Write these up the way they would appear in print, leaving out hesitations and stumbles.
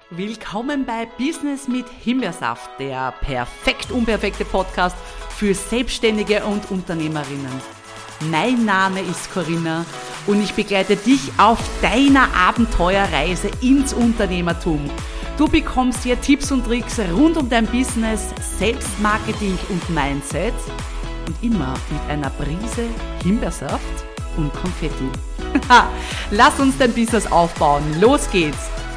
Willkommen bei Business mit Himbeersaft, der perfekt unperfekte Podcast für Selbstständige und Unternehmerinnen. Mein Name ist Corinna und ich begleite dich auf deiner Abenteuerreise ins Unternehmertum. Du bekommst hier Tipps und Tricks rund um dein Business, Selbstmarketing und Mindset und immer mit einer Prise Himbeersaft und Konfetti. Lass uns dein Business aufbauen. Los geht's!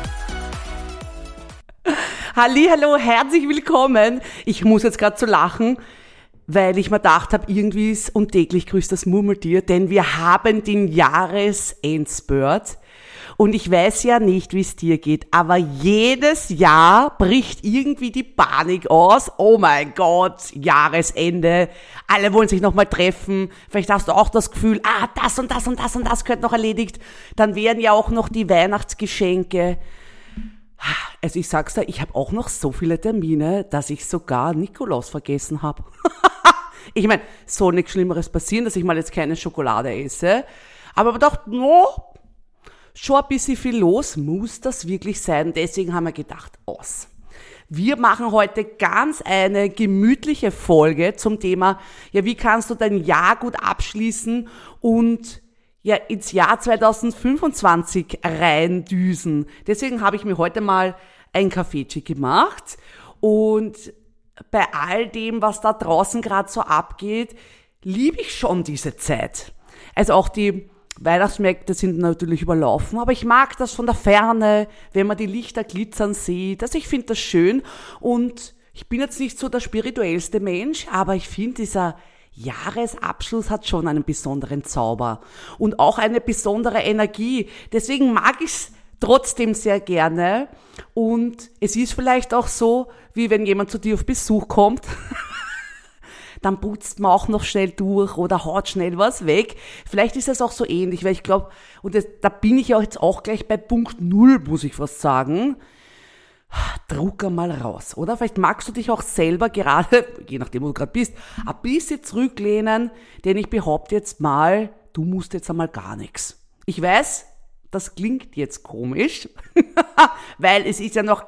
Hallihallo, herzlich willkommen. Ich muss jetzt gerade so lachen, weil ich mir gedacht habe, irgendwie ist und täglich grüßt das Murmeltier, denn wir haben den Jahresendspurt. Und ich weiß ja nicht, wie es dir geht, aber jedes Jahr bricht irgendwie die Panik aus. Oh mein Gott, Jahresende. Alle wollen sich nochmal treffen. Vielleicht hast du auch das Gefühl, das und das und das und das gehört noch erledigt. Dann werden ja auch noch die Weihnachtsgeschenke. Also ich sag's dir, ich habe auch noch so viele Termine, dass ich sogar Nikolaus vergessen habe. Ich meine, soll nichts Schlimmeres passieren, dass ich mal jetzt keine Schokolade esse. Aber ich dachte, schon ein bisschen viel los muss das wirklich sein. Deswegen haben wir gedacht, wir machen heute ganz eine gemütliche Folge zum Thema, wie kannst du dein Jahr gut abschließen und ins Jahr 2025 reindüsen. Deswegen habe ich mir heute mal ein Kaffeechen gemacht und bei all dem, was da draußen gerade so abgeht, liebe ich schon diese Zeit. Also auch die Weihnachtsmärkte sind natürlich überlaufen, aber ich mag das von der Ferne, wenn man die Lichter glitzern sieht. Also ich finde das schön und ich bin jetzt nicht so der spirituellste Mensch, aber ich finde dieser Jahresabschluss hat schon einen besonderen Zauber und auch eine besondere Energie. Deswegen mag ich es trotzdem sehr gerne. Und es ist vielleicht auch so, wie wenn jemand zu dir auf Besuch kommt, dann putzt man auch noch schnell durch oder haut schnell was weg. Vielleicht ist es auch so ähnlich, weil ich glaube, und da bin ich ja jetzt auch gleich bei Punkt 0, muss ich fast sagen. Druck einmal raus, oder? Vielleicht magst du dich auch selber gerade, je nachdem wo du gerade bist, ein bisschen zurücklehnen, denn ich behaupte jetzt mal, du musst jetzt einmal gar nichts. Ich weiß, das klingt jetzt komisch, weil es ist ja noch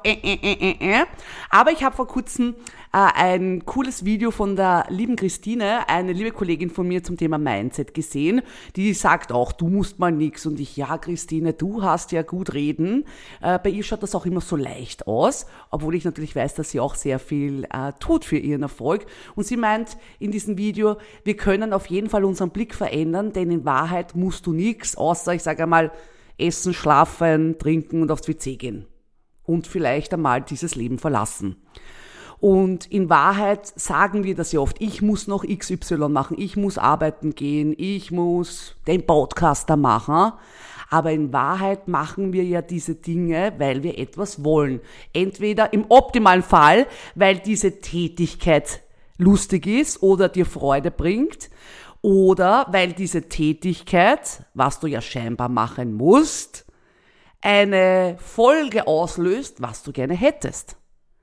aber ich habe vor kurzem ein cooles Video von der lieben Christine, eine liebe Kollegin von mir zum Thema Mindset gesehen, die sagt auch, du musst mal nix und ich, ja Christine, du hast ja gut reden. Bei ihr schaut das auch immer so leicht aus, obwohl ich natürlich weiß, dass sie auch sehr viel tut für ihren Erfolg und sie meint in diesem Video, wir können auf jeden Fall unseren Blick verändern, denn in Wahrheit musst du nix, außer ich sage einmal, essen, schlafen, trinken und aufs WC gehen. Und vielleicht einmal dieses Leben verlassen. Und in Wahrheit sagen wir das ja oft, ich muss noch XY machen, ich muss arbeiten gehen, ich muss den Podcaster machen. Aber in Wahrheit machen wir ja diese Dinge, weil wir etwas wollen. Entweder im optimalen Fall, weil diese Tätigkeit lustig ist oder dir Freude bringt, oder weil diese Tätigkeit, was du ja scheinbar machen musst, eine Folge auslöst, was du gerne hättest.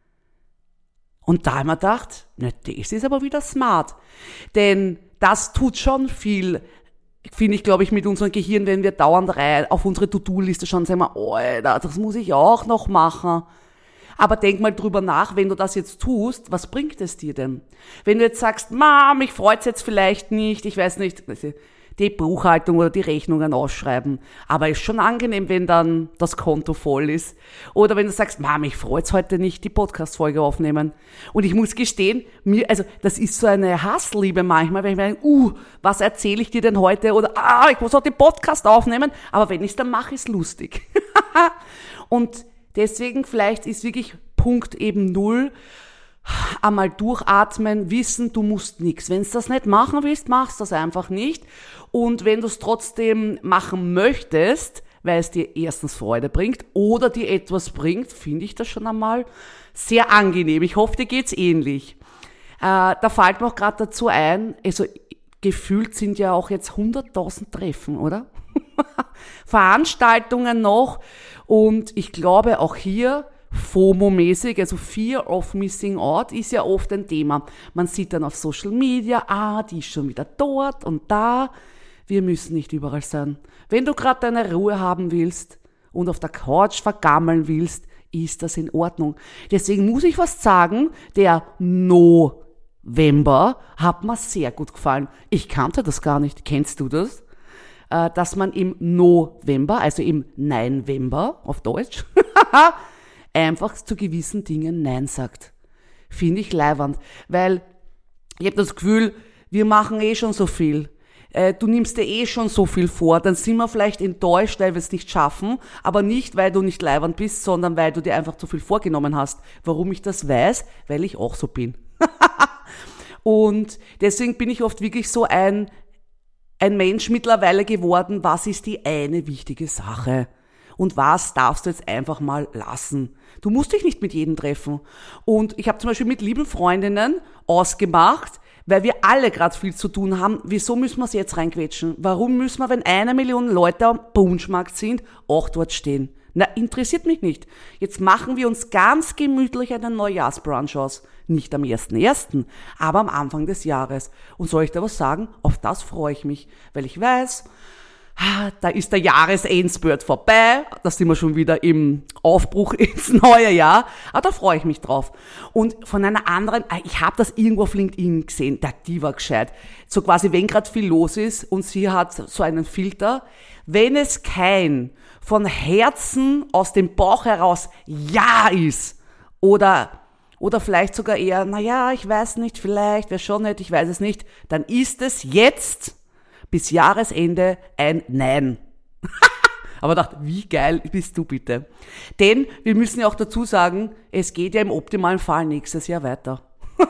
Und da haben wir gedacht, das ist aber wieder smart. Denn das tut schon viel, finde ich, glaube ich, mit unserem Gehirn, wenn wir dauernd auf unsere To-Do-Liste schauen, sagen wir, Alter, das muss ich auch noch machen. Aber denk mal drüber nach, wenn du das jetzt tust, was bringt es dir denn? Wenn du jetzt sagst, mich freut's jetzt vielleicht nicht, ich weiß nicht, die Buchhaltung oder die Rechnungen ausschreiben, aber ist schon angenehm, wenn dann das Konto voll ist. Oder wenn du sagst, mich freut's heute nicht, die Podcast-Folge aufnehmen. Und ich muss gestehen, das ist so eine Hassliebe manchmal, wenn ich mir denke, was erzähle ich dir denn heute? Oder, ich muss auch den Podcast aufnehmen, aber wenn ich's dann mache, ist lustig. Und deswegen vielleicht ist wirklich Punkt eben 0, einmal durchatmen, wissen, du musst nichts. Wenn du das nicht machen willst, machst du das einfach nicht. Und wenn du es trotzdem machen möchtest, weil es dir erstens Freude bringt oder dir etwas bringt, finde ich das schon einmal sehr angenehm. Ich hoffe, dir geht's ähnlich. Da fällt mir auch gerade dazu ein, also gefühlt sind ja auch jetzt 100.000 Treffen, oder? Veranstaltungen noch und ich glaube auch hier FOMO-mäßig, also Fear of Missing Out, ist ja oft ein Thema. Man sieht dann auf Social Media, die ist schon wieder dort und da. Wir müssen nicht überall sein. Wenn du gerade deine Ruhe haben willst und auf der Couch vergammeln willst, ist das in Ordnung. Deswegen muss ich fast sagen, der November hat mir sehr gut gefallen. Ich kannte das gar nicht. Kennst du das? Dass man im November, also im Neinvember auf Deutsch, einfach zu gewissen Dingen Nein sagt. Finde ich leiwand, weil ich habe das Gefühl, wir machen schon so viel. Du nimmst dir schon so viel vor, dann sind wir vielleicht enttäuscht, weil wir es nicht schaffen, aber nicht, weil du nicht leiwand bist, sondern weil du dir einfach zu viel vorgenommen hast. Warum ich das weiß? Weil ich auch so bin. Und deswegen bin ich oft wirklich so ein Mensch mittlerweile geworden, was ist die eine wichtige Sache? Und was darfst du jetzt einfach mal lassen? Du musst dich nicht mit jedem treffen. Und ich habe zum Beispiel mit lieben Freundinnen ausgemacht, weil wir alle gerade viel zu tun haben, wieso müssen wir es jetzt reinquetschen? Warum müssen wir, wenn 1 Million Leute am Punschmarkt sind, auch dort stehen? Na, interessiert mich nicht. Jetzt machen wir uns ganz gemütlich einen Neujahrsbrunch aus. Nicht am 1.1., aber am Anfang des Jahres. Und soll ich da was sagen? Auf das freue ich mich, weil ich weiß, da ist der Jahresendspurt vorbei, da sind wir schon wieder im Aufbruch ins neue Jahr, aber da freue ich mich drauf. Und von einer anderen, ich habe das irgendwo auf LinkedIn gesehen, die war gescheit, so quasi, wenn gerade viel los ist und sie hat so einen Filter, wenn es kein von Herzen aus dem Bauch heraus Ja ist oder vielleicht sogar eher, naja, ich weiß nicht, vielleicht, wäre schon nett, ich weiß es nicht, dann ist es jetzt bis Jahresende ein Nein. Aber dachte, wie geil bist du bitte? Denn wir müssen ja auch dazu sagen, es geht ja im optimalen Fall nächstes Jahr weiter.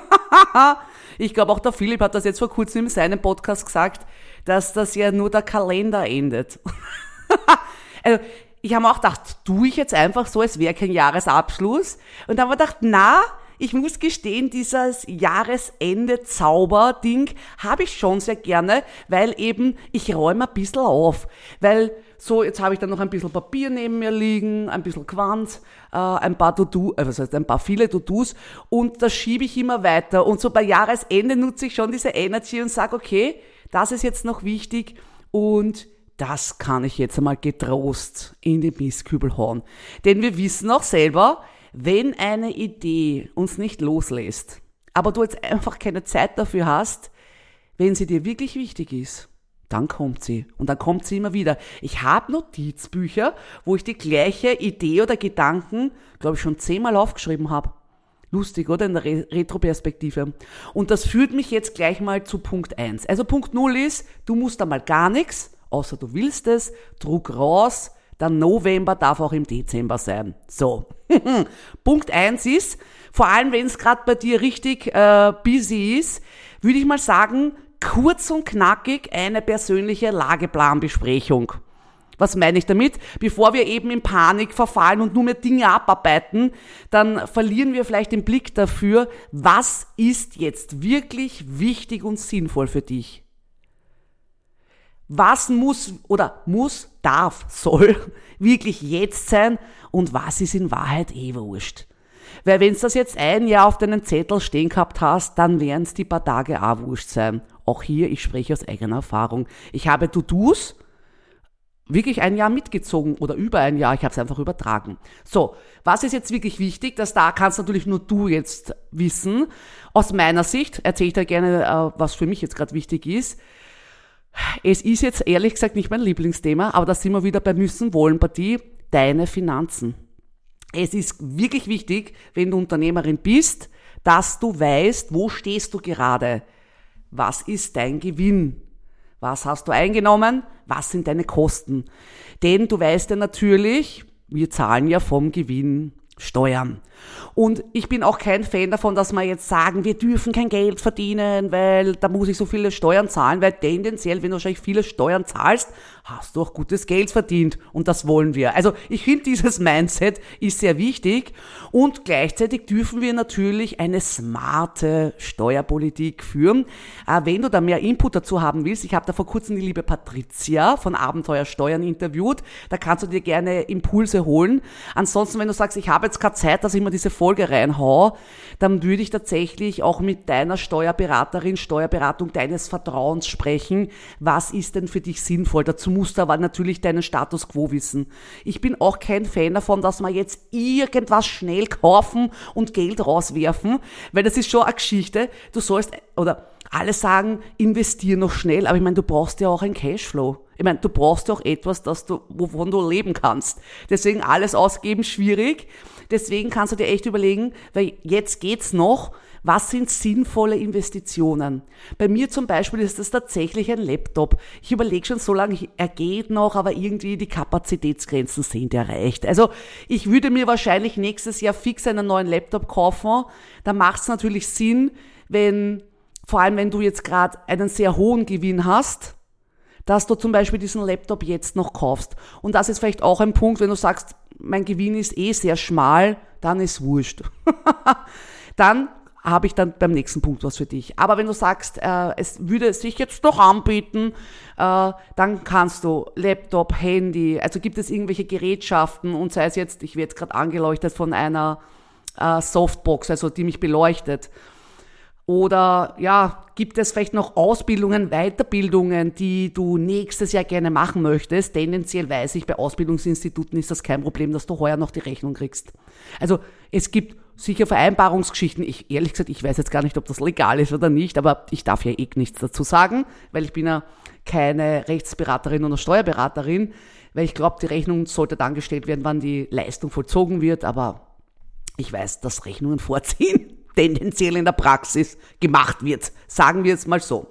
Ich glaube auch der Philipp hat das jetzt vor kurzem in seinem Podcast gesagt, dass das ja nur der Kalender endet. Also, ich habe auch gedacht, tue ich jetzt einfach so, es wäre kein Jahresabschluss. Und dann habe ich gedacht, ich muss gestehen, dieses Jahresende-Zauber-Ding habe ich schon sehr gerne, weil eben ich räume ein bisschen auf. Weil so, jetzt habe ich dann noch ein bisschen Papier neben mir liegen, ein bisschen Quant, ein paar viele To-Dos und das schiebe ich immer weiter. Und so bei Jahresende nutze ich schon diese Energy und sage, okay, das ist jetzt noch wichtig und das kann ich jetzt einmal getrost in den Mistkübel hauen. Denn wir wissen auch selber, wenn eine Idee uns nicht loslässt, aber du jetzt einfach keine Zeit dafür hast, wenn sie dir wirklich wichtig ist, dann kommt sie. Und dann kommt sie immer wieder. Ich habe Notizbücher, wo ich die gleiche Idee oder Gedanken, glaube ich, schon 10-mal aufgeschrieben habe. Lustig, oder? In der Retroperspektive. Und das führt mich jetzt gleich mal zu Punkt 1. Also Punkt 0 ist, du musst einmal gar nichts, außer du willst es, Druck raus, der November darf auch im Dezember sein. So. Punkt 1 ist, vor allem wenn es gerade bei dir richtig busy ist, würde ich mal sagen, kurz und knackig eine persönliche Lageplanbesprechung. Was meine ich damit? Bevor wir eben in Panik verfallen und nur mehr Dinge abarbeiten, dann verlieren wir vielleicht den Blick dafür, was ist jetzt wirklich wichtig und sinnvoll für dich. Was soll wirklich jetzt sein und was ist in Wahrheit wurscht. Weil wenn du das jetzt ein Jahr auf deinen Zettel stehen gehabt hast, dann werden es die paar Tage auch wurscht sein. Auch hier, ich spreche aus eigener Erfahrung. Ich habe To-Dos wirklich ein Jahr mitgezogen oder über ein Jahr, ich habe es einfach übertragen. So, was ist jetzt wirklich wichtig? Da kannst natürlich nur du jetzt wissen. Aus meiner Sicht erzähle ich dir gerne, was für mich jetzt gerade wichtig ist. Es ist jetzt ehrlich gesagt nicht mein Lieblingsthema, aber da sind wir wieder bei Müssen-Wollen-Partie, deine Finanzen. Es ist wirklich wichtig, wenn du Unternehmerin bist, dass du weißt, wo stehst du gerade? Was ist dein Gewinn? Was hast du eingenommen? Was sind deine Kosten? Denn du weißt ja natürlich, wir zahlen ja vom Gewinn Steuern. Und ich bin auch kein Fan davon, dass wir jetzt sagen, wir dürfen kein Geld verdienen, weil da muss ich so viele Steuern zahlen, weil tendenziell, wenn du wahrscheinlich viele Steuern zahlst, hast du auch gutes Geld verdient und das wollen wir. Also ich finde, dieses Mindset ist sehr wichtig und gleichzeitig dürfen wir natürlich eine smarte Steuerpolitik führen. Wenn du da mehr Input dazu haben willst, ich habe da vor kurzem die liebe Patricia von Abenteuer Steuern interviewt, da kannst du dir gerne Impulse holen. Ansonsten, wenn du sagst, ich habe jetzt keine Zeit, dass ich mir diese Folge reinhau, dann würde ich tatsächlich auch mit deiner Steuerberatung deines Vertrauens sprechen. Was ist denn für dich sinnvoll? Dazu musst aber natürlich deinen Status quo wissen. Ich bin auch kein Fan davon, dass wir jetzt irgendwas schnell kaufen und Geld rauswerfen, weil das ist schon eine Geschichte. Du sollst, oder alle sagen, investier noch schnell, aber ich meine, du brauchst ja auch einen Cashflow. Ich meine, du brauchst ja auch etwas, wovon du leben kannst. Deswegen alles ausgeben schwierig. Deswegen kannst du dir echt überlegen, weil jetzt geht's noch, was sind sinnvolle Investitionen? Bei mir zum Beispiel ist das tatsächlich ein Laptop. Ich überlege schon so lange, er geht noch, aber irgendwie die Kapazitätsgrenzen sind erreicht. Also ich würde mir wahrscheinlich nächstes Jahr fix einen neuen Laptop kaufen. Da macht es natürlich Sinn, vor allem wenn du jetzt gerade einen sehr hohen Gewinn hast, dass du zum Beispiel diesen Laptop jetzt noch kaufst. Und das ist vielleicht auch ein Punkt, wenn du sagst, mein Gewinn ist sehr schmal, dann ist wurscht. Dann habe ich dann beim nächsten Punkt was für dich. Aber wenn du sagst, es würde sich jetzt doch anbieten, dann kannst du Laptop, Handy, also gibt es irgendwelche Gerätschaften und sei es jetzt, ich werde jetzt gerade angeleuchtet von einer Softbox, also die mich beleuchtet. Oder ja, gibt es vielleicht noch Ausbildungen, Weiterbildungen, die du nächstes Jahr gerne machen möchtest? Tendenziell weiß ich, bei Ausbildungsinstituten ist das kein Problem, dass du heuer noch die Rechnung kriegst. Also es gibt sicher Vereinbarungsgeschichten. Ehrlich gesagt, ich weiß jetzt gar nicht, ob das legal ist oder nicht, aber ich darf ja nichts dazu sagen, weil ich bin ja keine Rechtsberaterin oder Steuerberaterin, weil ich glaube, die Rechnung sollte dann gestellt werden, wann die Leistung vollzogen wird, aber ich weiß, dass Rechnungen vorziehen tendenziell in der Praxis gemacht wird. Sagen wir es mal so.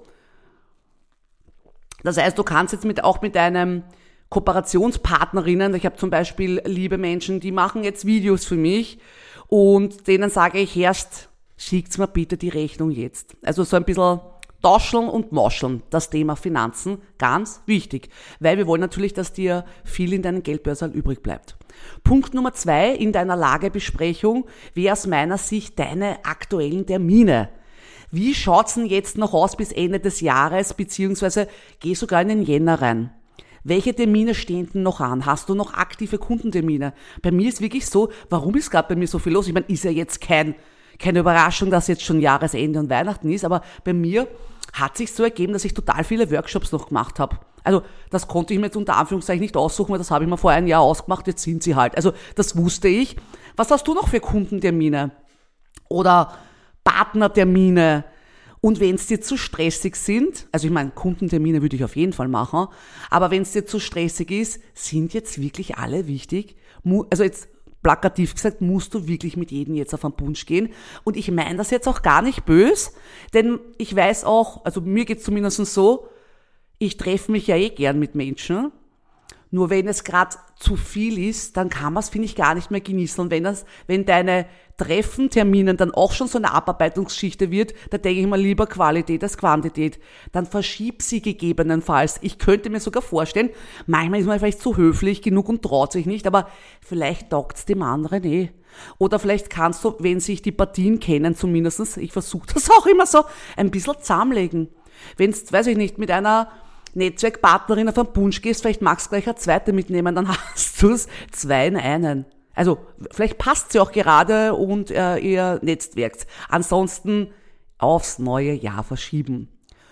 Das heißt, du kannst jetzt auch mit deinem Kooperationspartnerinnen, ich habe zum Beispiel liebe Menschen, die machen jetzt Videos für mich und denen sage ich erst, schickt mir bitte die Rechnung jetzt. Also so ein bisschen Tauscheln und Mauscheln, das Thema Finanzen, ganz wichtig, weil wir wollen natürlich, dass dir viel in deinen Geldbörsel übrig bleibt. Punkt Nummer 2 in deiner Lagebesprechung wäre aus meiner Sicht deine aktuellen Termine. Wie schaut's denn jetzt noch aus bis Ende des Jahres, beziehungsweise geh sogar in den Jänner rein? Welche Termine stehen denn noch an? Hast du noch aktive Kundentermine? Bei mir ist wirklich so, warum ist gerade bei mir so viel los? Ich meine, ist ja jetzt keine Überraschung, dass jetzt schon Jahresende und Weihnachten ist, aber bei mir hat sich so ergeben, dass ich total viele Workshops noch gemacht habe. Also das konnte ich mir jetzt unter Anführungszeichen nicht aussuchen, weil das habe ich mir vor einem Jahr ausgemacht, jetzt sind sie halt. Also das wusste ich. Was hast du noch für Kundentermine? Oder Partnertermine? Und wenn es dir zu stressig sind, also ich meine, Kundentermine würde ich auf jeden Fall machen, aber wenn es dir zu stressig ist, sind jetzt wirklich alle wichtig? Also jetzt plakativ gesagt, musst du wirklich mit jedem jetzt auf einen Punsch gehen. Und ich meine das jetzt auch gar nicht böse, denn ich weiß auch, also mir geht's zumindest so, ich treffe mich ja gern mit Menschen, nur wenn es gerade zu viel ist, dann kann man es, finde ich, gar nicht mehr genießen. Und wenn deine Treffenterminen dann auch schon so eine Abarbeitungsgeschichte wird, da denke ich mal lieber Qualität als Quantität. Dann verschieb sie gegebenenfalls. Ich könnte mir sogar vorstellen, manchmal ist man vielleicht zu höflich genug und traut sich nicht, aber vielleicht taugt's dem anderen eh. Oder vielleicht kannst du, wenn sich die Partien kennen zumindest, ich versuche das auch immer so, ein bisschen zusammenlegen. Wenn's, weiß ich nicht, mit einer Netzwerkpartnerin auf einen Punsch gehst, vielleicht magst du gleich eine zweite mitnehmen, dann hast du es 2 in einen. Also vielleicht passt sie auch gerade und ihr netzwerkt. Ansonsten aufs neue Jahr verschieben.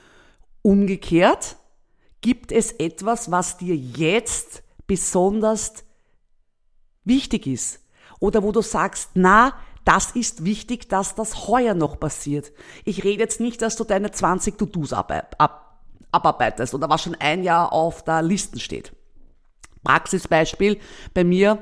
Umgekehrt, gibt es etwas, was dir jetzt besonders wichtig ist? Oder wo du sagst, na, das ist wichtig, dass das heuer noch passiert. Ich rede jetzt nicht, dass du deine 20 To-Dos abarbeitest oder was schon ein Jahr auf der Liste steht. Praxisbeispiel bei mir,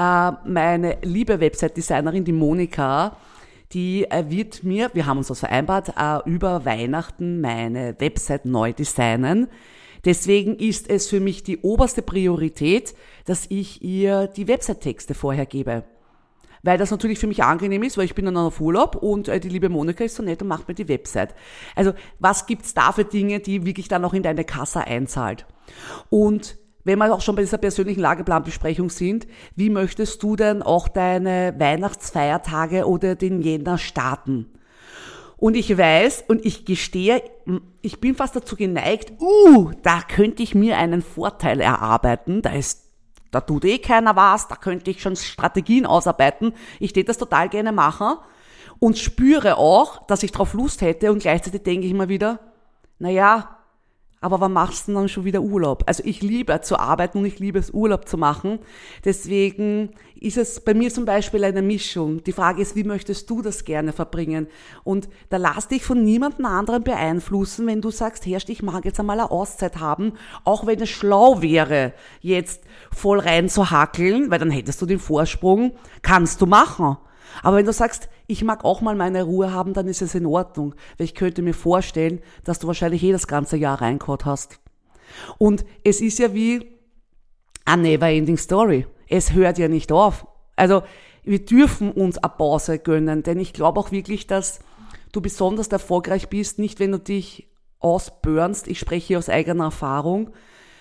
meine liebe Website-Designerin, die Monika, die wird mir, wir haben uns das vereinbart, über Weihnachten meine Website neu designen. Deswegen ist es für mich die oberste Priorität, dass ich ihr die Website-Texte vorher gebe. Weil das natürlich für mich angenehm ist, weil ich bin dann auf Urlaub und die liebe Monika ist so nett und macht mir die Website. Also was gibt's da für Dinge, die wirklich dann auch in deine Kasse einzahlt? Und wenn wir auch schon bei dieser persönlichen Lageplanbesprechung sind, wie möchtest du denn auch deine Weihnachtsfeiertage oder den Jänner starten? Und ich weiß und ich gestehe, ich bin fast dazu geneigt, da könnte ich mir einen Vorteil erarbeiten, da tut eh keiner was, da könnte ich schon Strategien ausarbeiten. Ich täte das total gerne machen und spüre auch, dass ich drauf Lust hätte und gleichzeitig denke ich immer wieder, naja, aber wann machst du dann schon wieder Urlaub? Also ich liebe zu arbeiten und ich liebe es, Urlaub zu machen. Deswegen ist es bei mir zum Beispiel eine Mischung. Die Frage ist, wie möchtest du das gerne verbringen? Und da lass dich von niemandem anderen beeinflussen, wenn du sagst, Herrst, ich mag jetzt einmal eine Auszeit haben, auch wenn es schlau wäre, jetzt voll rein zu hackeln, weil dann hättest du den Vorsprung, kannst du machen. Aber wenn du sagst, ich mag auch mal meine Ruhe haben, dann ist es in Ordnung. Weil ich könnte mir vorstellen, dass du wahrscheinlich das ganze Jahr reingehauen hast. Und es ist ja wie a never-ending story. Es hört ja nicht auf. Also wir dürfen uns eine Pause gönnen, denn ich glaube auch wirklich, dass du besonders erfolgreich bist, nicht wenn du dich ausburnst. Ich spreche hier aus eigener Erfahrung.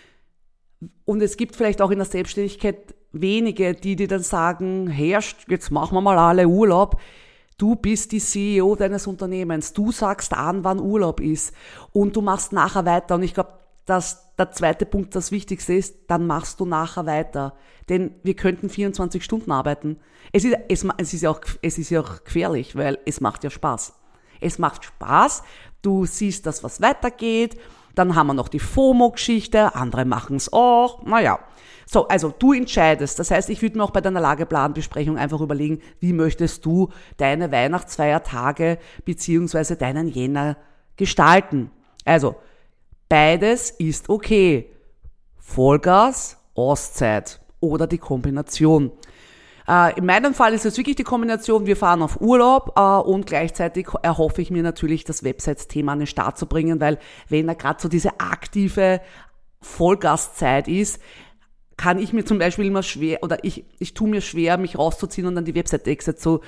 Und es gibt vielleicht auch in der Selbstständigkeit wenige, die dir dann sagen, Herrst, jetzt machen wir mal alle Urlaub. Du bist die CEO deines Unternehmens. Du sagst an, wann Urlaub ist. Und du machst nachher weiter. Und ich glaube, dass der zweite Punkt das Wichtigste ist, dann machst du nachher weiter. Denn wir könnten 24 Stunden arbeiten. Es ist ja auch gefährlich, weil es macht ja Spaß. Es macht Spaß. Du siehst, dass was weitergeht. Dann haben wir noch die FOMO-Geschichte. Andere machen es auch. Naja. So, also du entscheidest. Das heißt, ich würde mir auch bei deiner Lageplanbesprechung einfach überlegen, wie möchtest du deine Weihnachtsfeiertage beziehungsweise deinen Jänner gestalten. Also, beides ist okay. Vollgas, Auszeit oder die Kombination. In meinem Fall ist es wirklich die Kombination, wir fahren auf Urlaub und gleichzeitig erhoffe ich mir natürlich, das Websites-Thema an den Start zu bringen, weil wenn da gerade so diese aktive Vollgaszeit ist, kann ich mir zum Beispiel immer schwer, oder ich tue mir schwer, mich rauszuziehen und dann die Website-Texte zu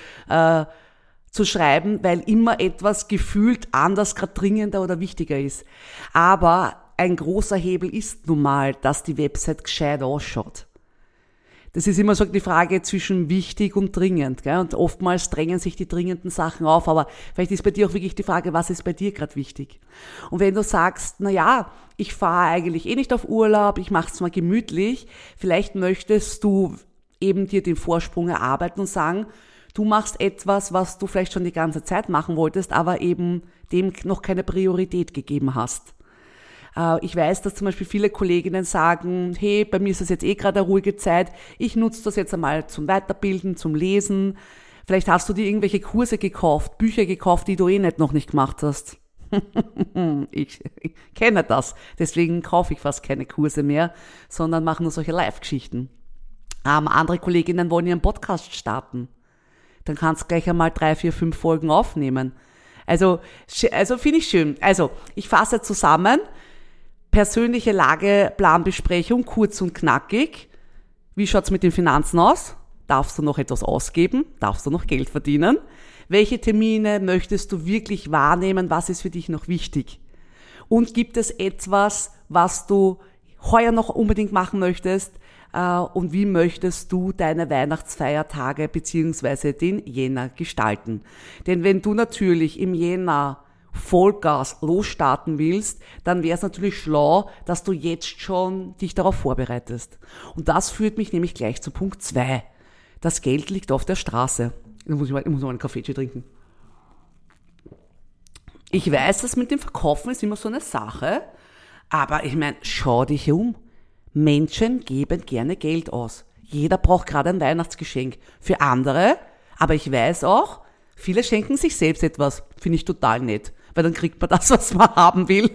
schreiben, weil immer etwas gefühlt anders, gerade dringender oder wichtiger ist. Aber ein großer Hebel ist nun mal, dass die Website gescheit ausschaut. Das ist immer so die Frage zwischen wichtig und dringend, gell? Und oftmals drängen sich die dringenden Sachen auf, aber vielleicht ist bei dir auch wirklich die Frage, was ist bei dir gerade wichtig? Und wenn du sagst, na ja, ich fahre eigentlich eh nicht auf Urlaub, ich mache es mal gemütlich, vielleicht möchtest du eben dir den Vorsprung erarbeiten und sagen, du machst etwas, was du vielleicht schon die ganze Zeit machen wolltest, aber eben dem noch keine Priorität gegeben hast. Ich weiß, dass zum Beispiel viele Kolleginnen sagen, hey, bei mir ist das jetzt eh gerade eine ruhige Zeit, ich nutze das jetzt einmal zum Weiterbilden, zum Lesen. Vielleicht hast du dir irgendwelche Kurse gekauft, Bücher gekauft, die du noch nicht gemacht hast. Ich kenne das, deswegen kaufe ich fast keine Kurse mehr, sondern mache nur solche Live-Geschichten. Andere Kolleginnen wollen ihren Podcast starten. Dann kannst du gleich einmal 3, 4, 5 Folgen aufnehmen. Also finde ich schön. Also, ich fasse zusammen. Persönliche Lageplanbesprechung, kurz und knackig. Wie schaut's mit den Finanzen aus? Darfst du noch etwas ausgeben? Darfst du noch Geld verdienen? Welche Termine möchtest du wirklich wahrnehmen? Was ist für dich noch wichtig? Und gibt es etwas, was du heuer noch unbedingt machen möchtest? Und wie möchtest du deine Weihnachtsfeiertage beziehungsweise den Jänner gestalten? Denn wenn du natürlich im Jänner Vollgas losstarten willst, dann wäre es natürlich schlau, dass du jetzt schon dich darauf vorbereitest. Und das führt mich nämlich gleich zu Punkt 2. Das Geld liegt auf der Straße. Ich muss mal einen Kaffee trinken. Ich weiß, das mit dem Verkaufen ist immer so eine Sache, aber ich meine, schau dich um. Menschen geben gerne Geld aus. Jeder braucht gerade ein Weihnachtsgeschenk für andere, aber ich weiß auch, viele schenken sich selbst etwas. Finde ich total nett, weil dann kriegt man das, was man haben will.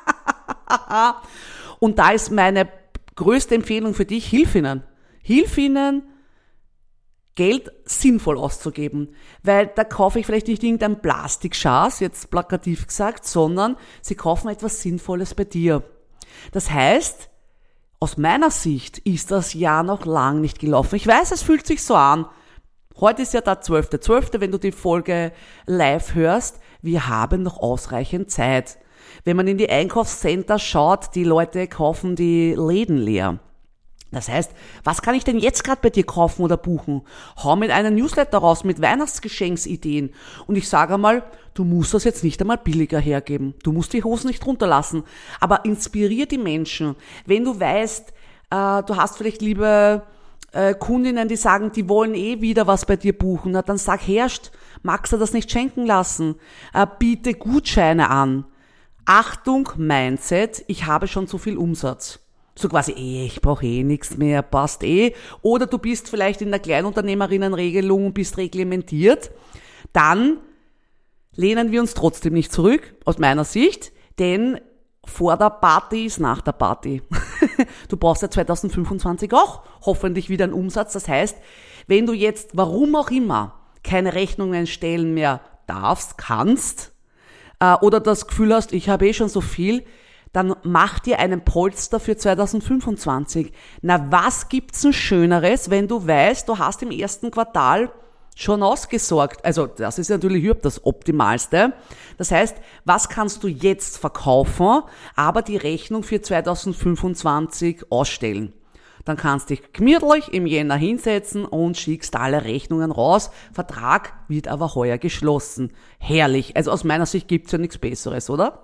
Und da ist meine größte Empfehlung für dich, hilf ihnen. Hilf ihnen, Geld sinnvoll auszugeben, weil da kaufe ich vielleicht nicht irgendein Plastikschatz, jetzt plakativ gesagt, sondern sie kaufen etwas Sinnvolles bei dir. Das heißt, aus meiner Sicht ist das Jahr noch lang nicht gelaufen. Ich weiß, es fühlt sich so an. Heute ist ja der 12.12., wenn du die Folge live hörst. Wir haben noch ausreichend Zeit. Wenn man in die Einkaufscenter schaut, die Leute kaufen die Läden leer. Das heißt, was kann ich denn jetzt gerade bei dir kaufen oder buchen? Hau mit einem Newsletter raus mit Weihnachtsgeschenksideen. Und ich sage einmal, du musst das jetzt nicht einmal billiger hergeben. Du musst die Hosen nicht runterlassen. Aber inspirier die Menschen. Wenn du weißt, du hast vielleicht liebe Kundinnen, die sagen, die wollen eh wieder was bei dir buchen, na, dann sag, Herrscht, magst du das nicht schenken lassen? Biete Gutscheine an. Achtung, Mindset, ich habe schon so viel Umsatz. So quasi, ich brauche nichts mehr, passt . Oder du bist vielleicht in der Kleinunternehmerinnenregelung und bist reglementiert. Dann lehnen wir uns trotzdem nicht zurück, aus meiner Sicht, denn vor der Party ist nach der Party. Du brauchst ja 2025 auch hoffentlich wieder einen Umsatz. Das heißt, wenn du jetzt, warum auch immer, keine Rechnungen stellen mehr darfst, kannst, oder das Gefühl hast, ich habe schon so viel, dann mach dir einen Polster für 2025. Na, was gibt's denn Schöneres, wenn du weißt, du hast im ersten Quartal schon ausgesorgt. Also das ist natürlich überhaupt das Optimalste. Das heißt, was kannst du jetzt verkaufen, aber die Rechnung für 2025 ausstellen? Dann kannst du dich gemütlich im Jänner hinsetzen und schickst alle Rechnungen raus. Vertrag wird aber heuer geschlossen. Herrlich. Also aus meiner Sicht gibt's ja nichts Besseres, oder?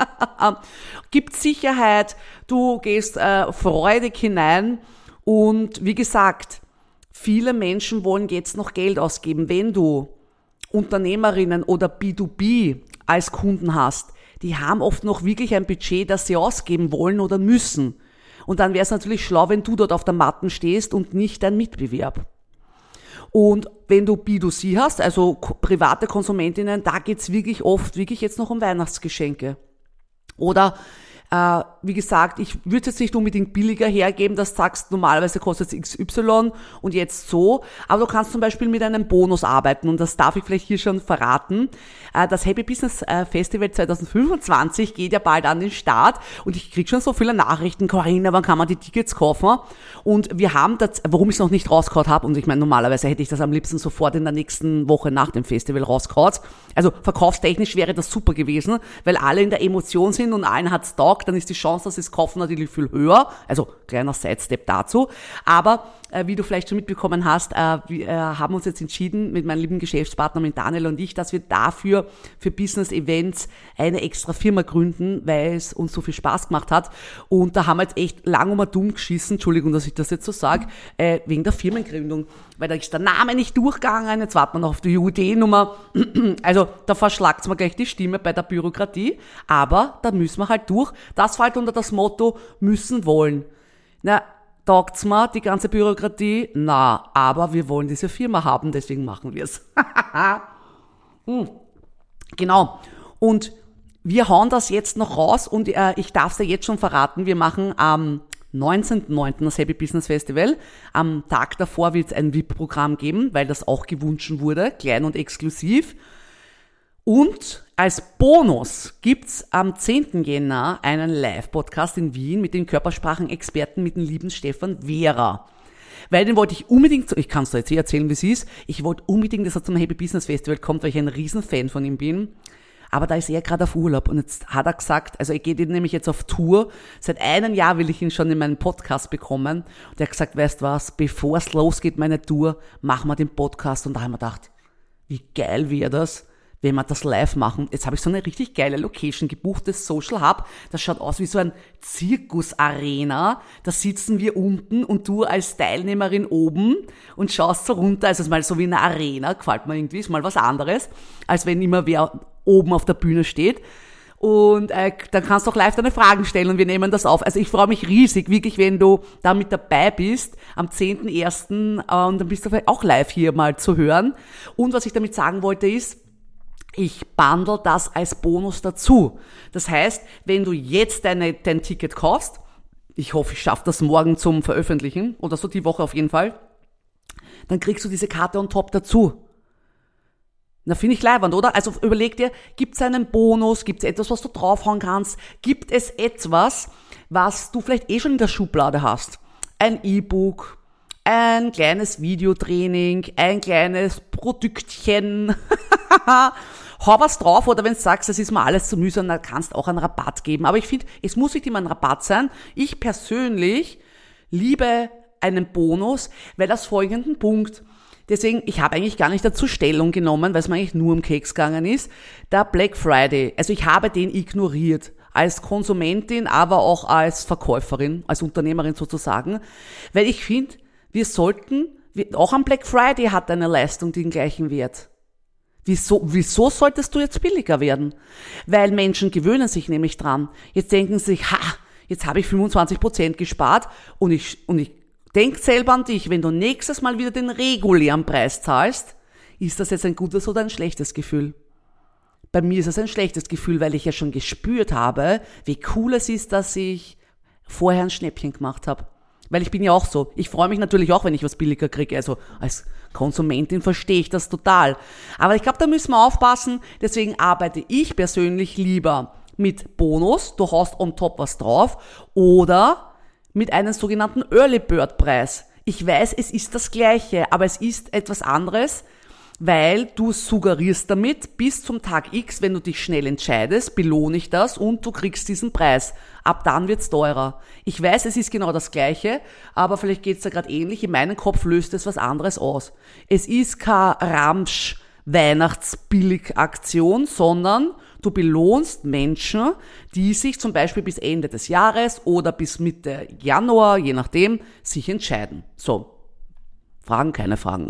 Gibt Sicherheit, du gehst freudig hinein und wie gesagt, viele Menschen wollen jetzt noch Geld ausgeben. Wenn du Unternehmerinnen oder B2B als Kunden hast, die haben oft noch wirklich ein Budget, das sie ausgeben wollen oder müssen. Und dann wäre es natürlich schlau, wenn du dort auf der Matte stehst und nicht dein Mitbewerb. Und wenn du B2C hast, also private Konsumentinnen, da geht's wirklich oft jetzt noch um Weihnachtsgeschenke. Oder wie gesagt, ich würde es jetzt nicht unbedingt billiger hergeben, dass du sagst, normalerweise kostet es XY und jetzt so, aber du kannst zum Beispiel mit einem Bonus arbeiten und das darf ich vielleicht hier schon verraten. Das Happy Business Festival 2025 geht ja bald an den Start und ich krieg schon so viele Nachrichten, Corinna, wann kann man die Tickets kaufen? Und wir haben das, warum ich es noch nicht rausgehauen habe, und ich meine, normalerweise hätte ich das am liebsten sofort in der nächsten Woche nach dem Festival rausgehauen. Also verkaufstechnisch wäre das super gewesen, weil alle in der Emotion sind und allen hat's taugt, dann ist die Chance, dass sie es kaufen, natürlich viel höher. Also kleiner Sidestep dazu. Aber wie du vielleicht schon mitbekommen hast, wir haben uns jetzt entschieden mit meinem lieben Geschäftspartner, mit Daniel und ich, dass wir dafür für Business-Events eine extra Firma gründen, weil es uns so viel Spaß gemacht hat. Und da haben wir jetzt echt lang um ein Dumm geschissen, Entschuldigung, dass ich das jetzt so sage, wegen der Firmengründung. Weil da ist der Name nicht durchgegangen, jetzt warten wir noch auf die UD-Nummer. Also da verschlagt's mir gleich die Stimme bei der Bürokratie. Aber da müssen wir halt durch. Das fällt unter das Motto, müssen wollen. Na, taugt's mir, die ganze Bürokratie? Na, aber wir wollen diese Firma haben, deswegen machen wir's. Genau. Und wir hauen das jetzt noch raus und ich darf's dir jetzt schon verraten, wir machen am 19.09. das Happy Business Festival. Am Tag davor wird es ein VIP-Programm geben, weil das auch gewünscht wurde, klein und exklusiv. Und als Bonus gibt's am 10. Jänner einen Live-Podcast in Wien mit den Körpersprachenexperten, mit dem lieben Stefan Wehrer. Weil den wollte ich unbedingt, ich kann es dir jetzt erzählen, wie es ist, ich wollte unbedingt, dass er zum Happy Business Festival kommt, weil ich ein Riesenfan von ihm bin. Aber da ist er gerade auf Urlaub und jetzt hat er gesagt, also er geht nämlich jetzt auf Tour. Seit einem Jahr will ich ihn schon in meinen Podcast bekommen. Und er hat gesagt, weißt was, bevor es losgeht, meine Tour, machen wir den Podcast. Und da haben wir gedacht, wie geil wäre das, wenn wir das live machen. Jetzt habe ich so eine richtig geile Location gebucht, das Social Hub. Das schaut aus wie so ein Zirkusarena. Da sitzen wir unten und du als Teilnehmerin oben und schaust so runter. Also es ist mal so wie eine Arena, gefällt mir irgendwie, ist mal was anderes, als wenn immer wer oben auf der Bühne steht. Und dann kannst du auch live deine Fragen stellen und wir nehmen das auf. Also ich freue mich riesig, wirklich, wenn du da mit dabei bist, am 10.01. Und dann bist du vielleicht auch live hier mal zu hören. Und was ich damit sagen wollte ist, ich bundle das als Bonus dazu. Das heißt, wenn du jetzt dein Ticket kaufst, ich hoffe, ich schaffe das morgen zum Veröffentlichen oder so die Woche auf jeden Fall, dann kriegst du diese Karte on top dazu. Na, finde ich leiwand, oder? Also überleg dir, gibt es einen Bonus, gibt es etwas, was du draufhauen kannst, gibt es etwas, was du vielleicht schon in der Schublade hast? Ein E-Book, ein kleines Videotraining, ein kleines Produktchen, hau was drauf, oder wenn du sagst, das ist mir alles zu mühsam, dann kannst du auch einen Rabatt geben. Aber ich finde, es muss nicht immer ein Rabatt sein. Ich persönlich liebe einen Bonus, weil aus folgenden Punkt, deswegen, ich habe eigentlich gar nicht dazu Stellung genommen, weil es mir eigentlich nur um Keks gegangen ist, der Black Friday, also ich habe den ignoriert, als Konsumentin, aber auch als Verkäuferin, als Unternehmerin sozusagen, weil ich finde, wir sollten, auch am Black Friday hat eine Leistung den gleichen Wert. Wieso solltest du jetzt billiger werden? Weil Menschen gewöhnen sich nämlich dran. Jetzt denken sie sich, jetzt habe ich 25% gespart und ich denk selber an dich, wenn du nächstes Mal wieder den regulären Preis zahlst, ist das jetzt ein gutes oder ein schlechtes Gefühl? Bei mir ist es ein schlechtes Gefühl, weil ich ja schon gespürt habe, wie cool es ist, dass ich vorher ein Schnäppchen gemacht habe. Weil ich bin ja auch so. Ich freue mich natürlich auch, wenn ich was billiger kriege. Also als Konsumentin verstehe ich das total. Aber ich glaube, da müssen wir aufpassen. Deswegen arbeite ich persönlich lieber mit Bonus, du haust on top was drauf, oder mit einem sogenannten Early Bird Preis. Ich weiß, es ist das Gleiche, aber es ist etwas anderes, weil du suggerierst damit, bis zum Tag X, wenn du dich schnell entscheidest, belohne ich das und du kriegst diesen Preis. Ab dann wird's teurer. Ich weiß, es ist genau das Gleiche, aber vielleicht geht's da gerade ähnlich. In meinem Kopf löst es was anderes aus. Es ist keine Ramsch-Weihnachtsbillig-Aktion, sondern du belohnst Menschen, die sich zum Beispiel bis Ende des Jahres oder bis Mitte Januar, je nachdem, sich entscheiden. So. Fragen, keine Fragen.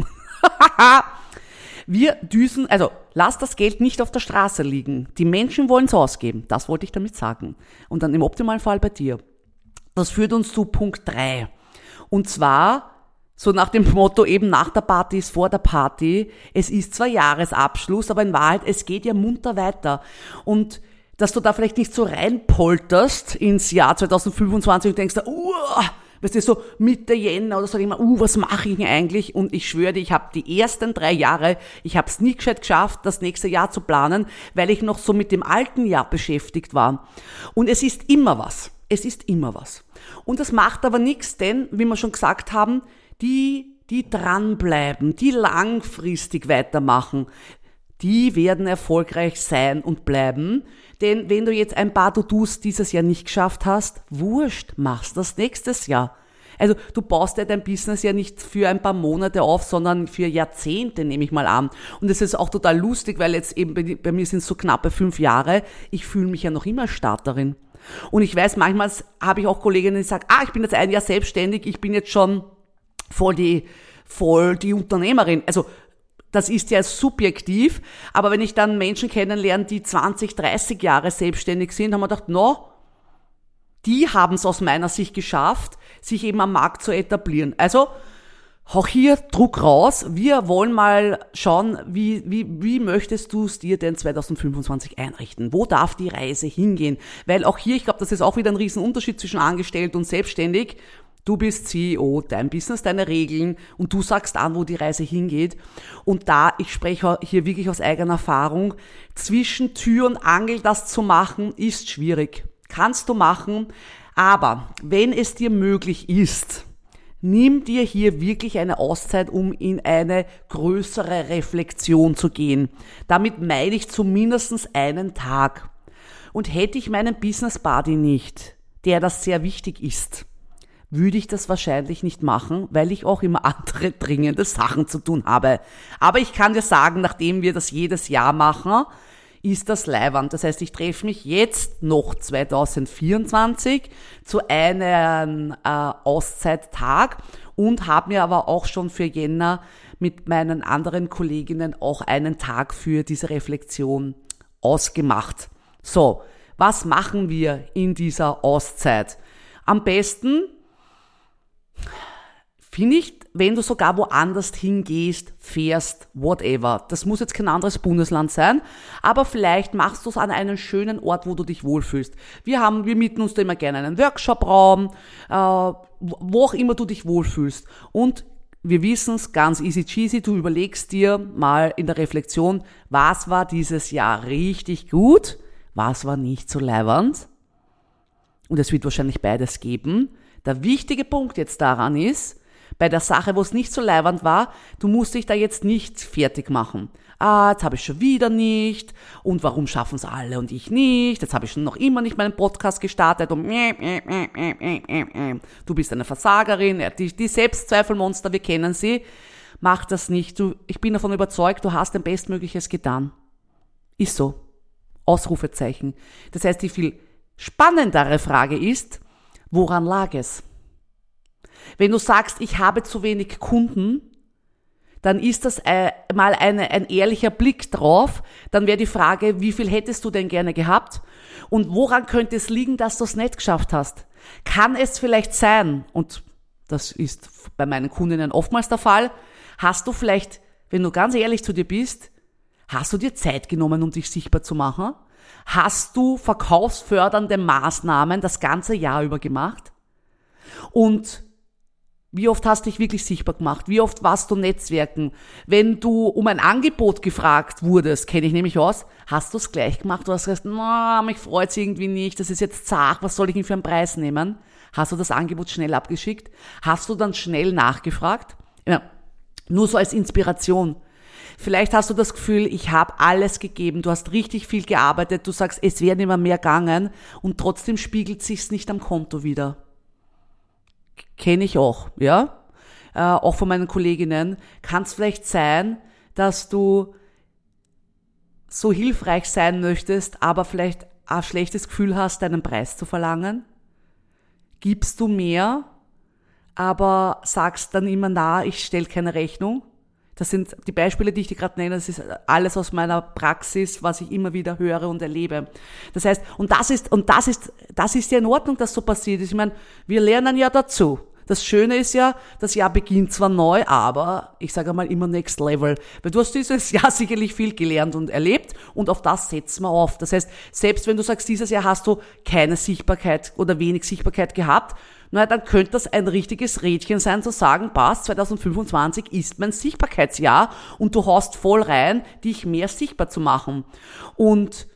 Lass das Geld nicht auf der Straße liegen. Die Menschen wollen es ausgeben. Das wollte ich damit sagen. Und dann im optimalen Fall bei dir. Das führt uns zu Punkt 3. Und zwar, so nach dem Motto eben nach der Party ist vor der Party. Es ist zwar Jahresabschluss, aber in Wahrheit, es geht ja munter weiter. Und dass du da vielleicht nicht so reinpolterst ins Jahr 2025 und denkst, weißt du, so Mitte Jänner oder so, immer, was mache ich denn eigentlich? Und ich schwöre dir, ich habe die ersten 3 Jahre, ich habe es nie gescheit geschafft, das nächste Jahr zu planen, weil ich noch so mit dem alten Jahr beschäftigt war. Und es ist immer was. Es ist immer was. Und das macht aber nichts, denn, wie wir schon gesagt haben, die dranbleiben, die langfristig weitermachen, die werden erfolgreich sein und bleiben. Denn wenn du jetzt ein paar To-Dos dieses Jahr nicht geschafft hast, wurscht, machst das nächstes Jahr. Also du baust ja dein Business ja nicht für ein paar Monate auf, sondern für Jahrzehnte, nehme ich mal an. Und es ist auch total lustig, weil jetzt eben bei mir sind es so knappe 5 Jahre. Ich fühle mich ja noch immer Starterin. Und ich weiß, manchmal habe ich auch Kolleginnen, die sagen, ich bin jetzt 1 Jahr selbstständig, ich bin jetzt schon voll die Unternehmerin. Also das ist ja subjektiv, aber wenn ich dann Menschen kennenlerne, die 20, 30 Jahre selbstständig sind, haben wir gedacht, die haben es aus meiner Sicht geschafft, sich eben am Markt zu etablieren. Also auch hier Druck raus. Wir wollen mal schauen, wie möchtest du es dir denn 2025 einrichten? Wo darf die Reise hingehen? Weil auch hier, ich glaube, das ist auch wieder ein Riesenunterschied zwischen angestellt und selbstständig. Du bist CEO, dein Business, deine Regeln und du sagst an, wo die Reise hingeht. Und ich spreche hier wirklich aus eigener Erfahrung, zwischen Tür und Angel das zu machen, ist schwierig. Kannst du machen, aber wenn es dir möglich ist, nimm dir hier wirklich eine Auszeit, um in eine größere Reflexion zu gehen. Damit meine ich zumindest einen Tag. Und hätte ich meinen Business Buddy nicht, der das sehr wichtig ist, würde ich das wahrscheinlich nicht machen, weil ich auch immer andere dringende Sachen zu tun habe. Aber ich kann dir sagen, nachdem wir das jedes Jahr machen, ist das leiwand. Das heißt, ich treffe mich jetzt noch 2024 zu einem Auszeittag und habe mir aber auch schon für Jänner mit meinen anderen Kolleginnen auch einen Tag für diese Reflexion ausgemacht. So, was machen wir in dieser Auszeit? Am besten finde ich, wenn du sogar woanders hingehst, fährst, whatever. Das muss jetzt kein anderes Bundesland sein, aber vielleicht machst du es an einem schönen Ort, wo du dich wohlfühlst. Wir mieten uns da immer gerne einen Workshop-Raum, wo auch immer du dich wohlfühlst. Und wir wissen es, ganz easy cheesy, du überlegst dir mal in der Reflexion, was war dieses Jahr richtig gut, was war nicht so leiwand. Und es wird wahrscheinlich beides geben. Der wichtige Punkt jetzt daran ist, bei der Sache, wo es nicht so leiwand war, du musst dich da jetzt nicht fertig machen. Jetzt habe ich schon wieder nicht und warum schaffen es alle und ich nicht? Jetzt habe ich schon noch immer nicht meinen Podcast gestartet und du bist eine Versagerin, die Selbstzweifelmonster, wir kennen sie. Mach das nicht. Ich bin davon überzeugt, du hast dein Bestmögliches getan. Ist so. Ausrufezeichen. Das heißt, die viel spannendere Frage ist, woran lag es? Wenn du sagst, ich habe zu wenig Kunden, dann ist das mal ein ehrlicher Blick drauf. Dann wäre die Frage, wie viel hättest du denn gerne gehabt? Und woran könnte es liegen, dass du es nicht geschafft hast? Kann es vielleicht sein, und das ist bei meinen Kundinnen oftmals der Fall, hast du vielleicht, wenn du ganz ehrlich zu dir bist, hast du dir Zeit genommen, um dich sichtbar zu machen? Hast du verkaufsfördernde Maßnahmen das ganze Jahr über gemacht? Und wie oft hast du dich wirklich sichtbar gemacht? Wie oft warst du netzwerken? Wenn du um ein Angebot gefragt wurdest, kenne ich nämlich aus, hast du es gleich gemacht? Du hast gesagt, mich freut's irgendwie nicht, das ist jetzt zart, was soll ich denn für einen Preis nehmen? Hast du das Angebot schnell abgeschickt? Hast du dann schnell nachgefragt? Ja, nur so als Inspiration. Vielleicht hast du das Gefühl, ich habe alles gegeben, du hast richtig viel gearbeitet, du sagst, es wäre nicht mehr gegangen und trotzdem spiegelt sich's nicht am Konto wieder. Kenne ich auch, ja? Auch von meinen Kolleginnen. Kann es vielleicht sein, dass du so hilfreich sein möchtest, aber vielleicht ein schlechtes Gefühl hast, deinen Preis zu verlangen? Gibst du mehr, aber sagst dann immer, ich stelle keine Rechnung? Das sind die Beispiele, die ich dir gerade nenne, das ist alles aus meiner Praxis, was ich immer wieder höre und erlebe. Das heißt, das ist ja in Ordnung, dass so passiert ist. Ich meine, wir lernen ja dazu. Das Schöne ist ja, das Jahr beginnt zwar neu, aber ich sage mal immer next level. Weil du hast dieses Jahr sicherlich viel gelernt und erlebt und auf das setzen wir auf. Das heißt, selbst wenn du sagst, dieses Jahr hast du keine Sichtbarkeit oder wenig Sichtbarkeit gehabt, dann könnte das ein richtiges Rädchen sein, zu sagen, passt, 2025 ist mein Sichtbarkeitsjahr und du haust voll rein, dich mehr sichtbar zu machen. Und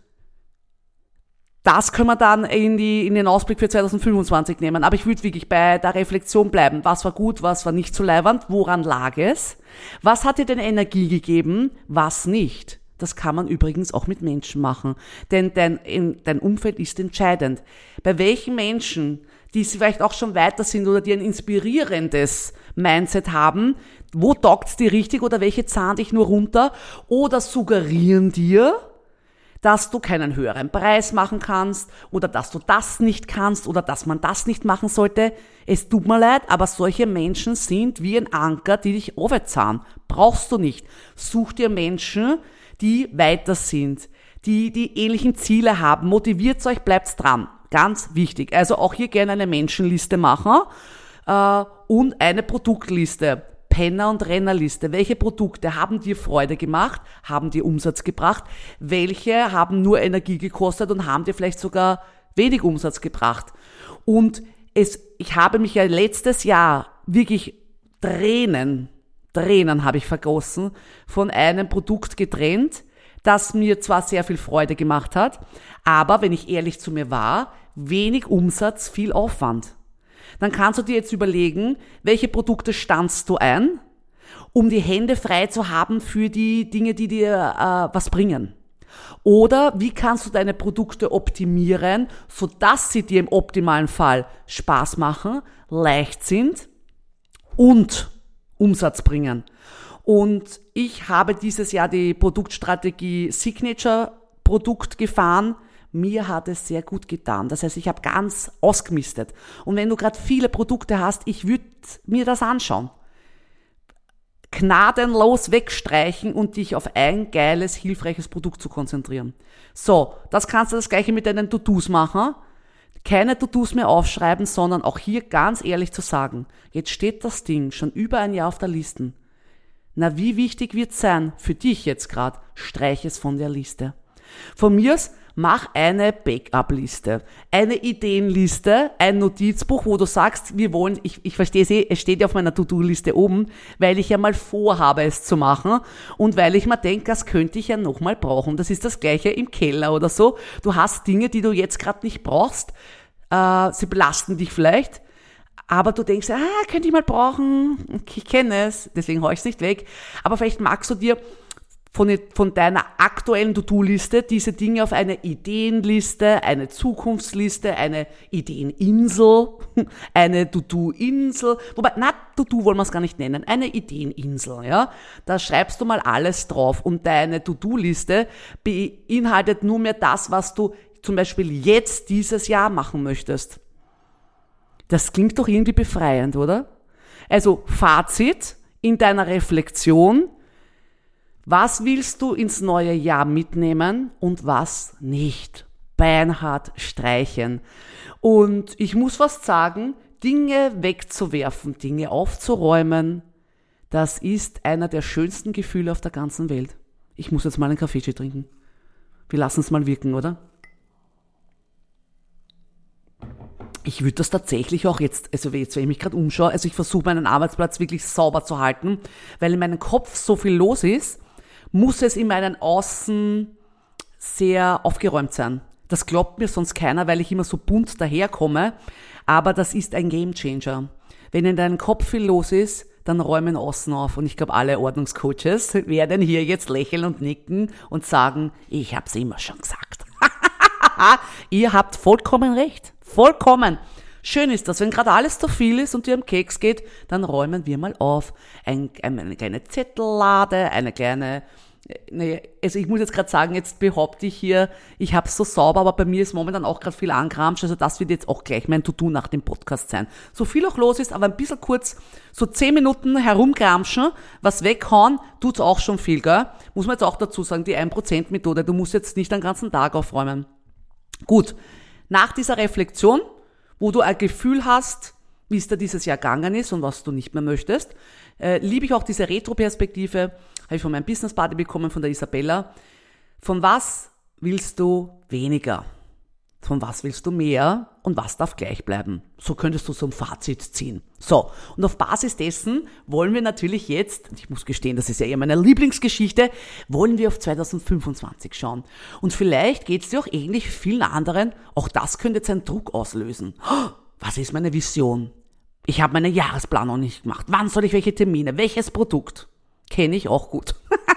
das können wir dann in den Ausblick für 2025 nehmen. Aber ich würde wirklich bei der Reflexion bleiben. Was war gut, was war nicht so leiwand, woran lag es? Was hat dir denn Energie gegeben, was nicht? Das kann man übrigens auch mit Menschen machen. Denn dein Umfeld ist entscheidend. Bei welchen Menschen, die vielleicht auch schon weiter sind oder die ein inspirierendes Mindset haben, wo taugt's dir richtig oder welche zahlen dich nur runter oder suggerieren dir, dass du keinen höheren Preis machen kannst oder dass du das nicht kannst oder dass man das nicht machen sollte. Es tut mir leid, aber solche Menschen sind wie ein Anker, die dich runterzahlen. Brauchst du nicht. Such dir Menschen, die weiter sind, die ähnlichen Ziele haben. Motiviert euch, bleibt dran. Ganz wichtig. Also auch hier gerne eine Menschenliste machen und eine Produktliste. Penner- und Rennerliste. Welche Produkte haben dir Freude gemacht, haben dir Umsatz gebracht? Welche haben nur Energie gekostet und haben dir vielleicht sogar wenig Umsatz gebracht? Und ich habe mich ja letztes Jahr wirklich Tränen habe ich vergossen, von einem Produkt getrennt, das mir zwar sehr viel Freude gemacht hat, aber wenn ich ehrlich zu mir war, wenig Umsatz, viel Aufwand. Dann kannst du dir jetzt überlegen, welche Produkte standst du ein, um die Hände frei zu haben für die Dinge, die dir was bringen. Oder wie kannst du deine Produkte optimieren, sodass sie dir im optimalen Fall Spaß machen, leicht sind und Umsatz bringen. Und ich habe dieses Jahr die Produktstrategie Signature Produkt gefahren. Mir hat es sehr gut getan. Das heißt, ich habe ganz ausgemistet. Und wenn du gerade viele Produkte hast, ich würde mir das anschauen. Gnadenlos wegstreichen und dich auf ein geiles, hilfreiches Produkt zu konzentrieren. So, das kannst du das Gleiche mit deinen To-Dos machen. Keine To-Dos mehr aufschreiben, sondern auch hier ganz ehrlich zu sagen, jetzt steht das Ding schon über ein Jahr auf der Liste. Na, wie wichtig wird es sein für dich jetzt gerade? Streich es von der Liste. Von mir aus, mach eine Backup-Liste, eine Ideenliste, ein Notizbuch, wo du sagst, ich verstehe es steht ja auf meiner To-Do-Liste oben, weil ich ja mal vorhabe, es zu machen und weil ich mir denke, das könnte ich ja nochmal brauchen. Das ist das Gleiche im Keller oder so. Du hast Dinge, die du jetzt gerade nicht brauchst, sie belasten dich vielleicht, aber du denkst, könnte ich mal brauchen, ich kenne es, deswegen hau ich es nicht weg, aber vielleicht magst du dir von deiner aktuellen To-Do-Liste diese Dinge auf eine Ideenliste, eine Zukunftsliste, eine Ideeninsel, eine To-Do-Insel, wobei, To-Do wollen wir es gar nicht nennen, eine Ideeninsel, ja. Da schreibst du mal alles drauf und deine To-Do-Liste beinhaltet nur mehr das, was du zum Beispiel jetzt dieses Jahr machen möchtest. Das klingt doch irgendwie befreiend, oder? Also Fazit, in deiner Reflexion, was willst du ins neue Jahr mitnehmen und was nicht. Beinhart streichen. Und ich muss fast sagen, Dinge wegzuwerfen, Dinge aufzuräumen, das ist einer der schönsten Gefühle auf der ganzen Welt. Ich muss jetzt mal einen Kaffee trinken. Wir lassen es mal wirken, oder? Ich würde das tatsächlich auch jetzt, also jetzt, wenn ich mich gerade umschaue, also ich versuche meinen Arbeitsplatz wirklich sauber zu halten, weil in meinem Kopf so viel los ist, muss es in meinem Außen sehr aufgeräumt sein. Das glaubt mir sonst keiner, weil ich immer so bunt daherkomme, aber das ist ein Gamechanger. Wenn in deinem Kopf viel los ist, dann räumen außen auf und ich glaube, alle Ordnungscoaches werden hier jetzt lächeln und nicken und sagen, ich hab's immer schon gesagt. Ihr habt vollkommen recht. Vollkommen. Schön ist das, wenn gerade alles zu viel ist und dir am Keks geht, dann räumen wir mal auf. Eine kleine Zettellade, eine kleine, also ich muss jetzt gerade sagen, jetzt behaupte ich hier, ich hab's so sauber, aber bei mir ist momentan auch gerade viel angramscht, also das wird jetzt auch gleich mein To-Do nach dem Podcast sein. So viel auch los ist, aber ein bisschen kurz, so 10 Minuten herumgramschen, was weghauen, tut's auch schon viel, gell? Muss man jetzt auch dazu sagen, die 1%-Methode, du musst jetzt nicht den ganzen Tag aufräumen. Gut, nach dieser Reflexion, wo du ein Gefühl hast, wie es dir dieses Jahr gegangen ist und was du nicht mehr möchtest, liebe ich auch diese Retro-Perspektive, habe ich von meinem Business Buddy bekommen, von der Isabella. Von was willst du weniger? Von was willst du mehr? Und was darf gleich bleiben? So könntest du so ein Fazit ziehen. So, und auf Basis dessen wollen wir natürlich jetzt, ich muss gestehen, das ist ja eher meine Lieblingsgeschichte, wollen wir auf 2025 schauen. Und vielleicht geht es dir auch ähnlich wie vielen anderen, auch das könnte jetzt einen Druck auslösen. Was ist meine Vision? Ich habe meinen Jahresplan noch nicht gemacht. Wann soll ich welche Termine? Welches Produkt? Kenne ich auch gut.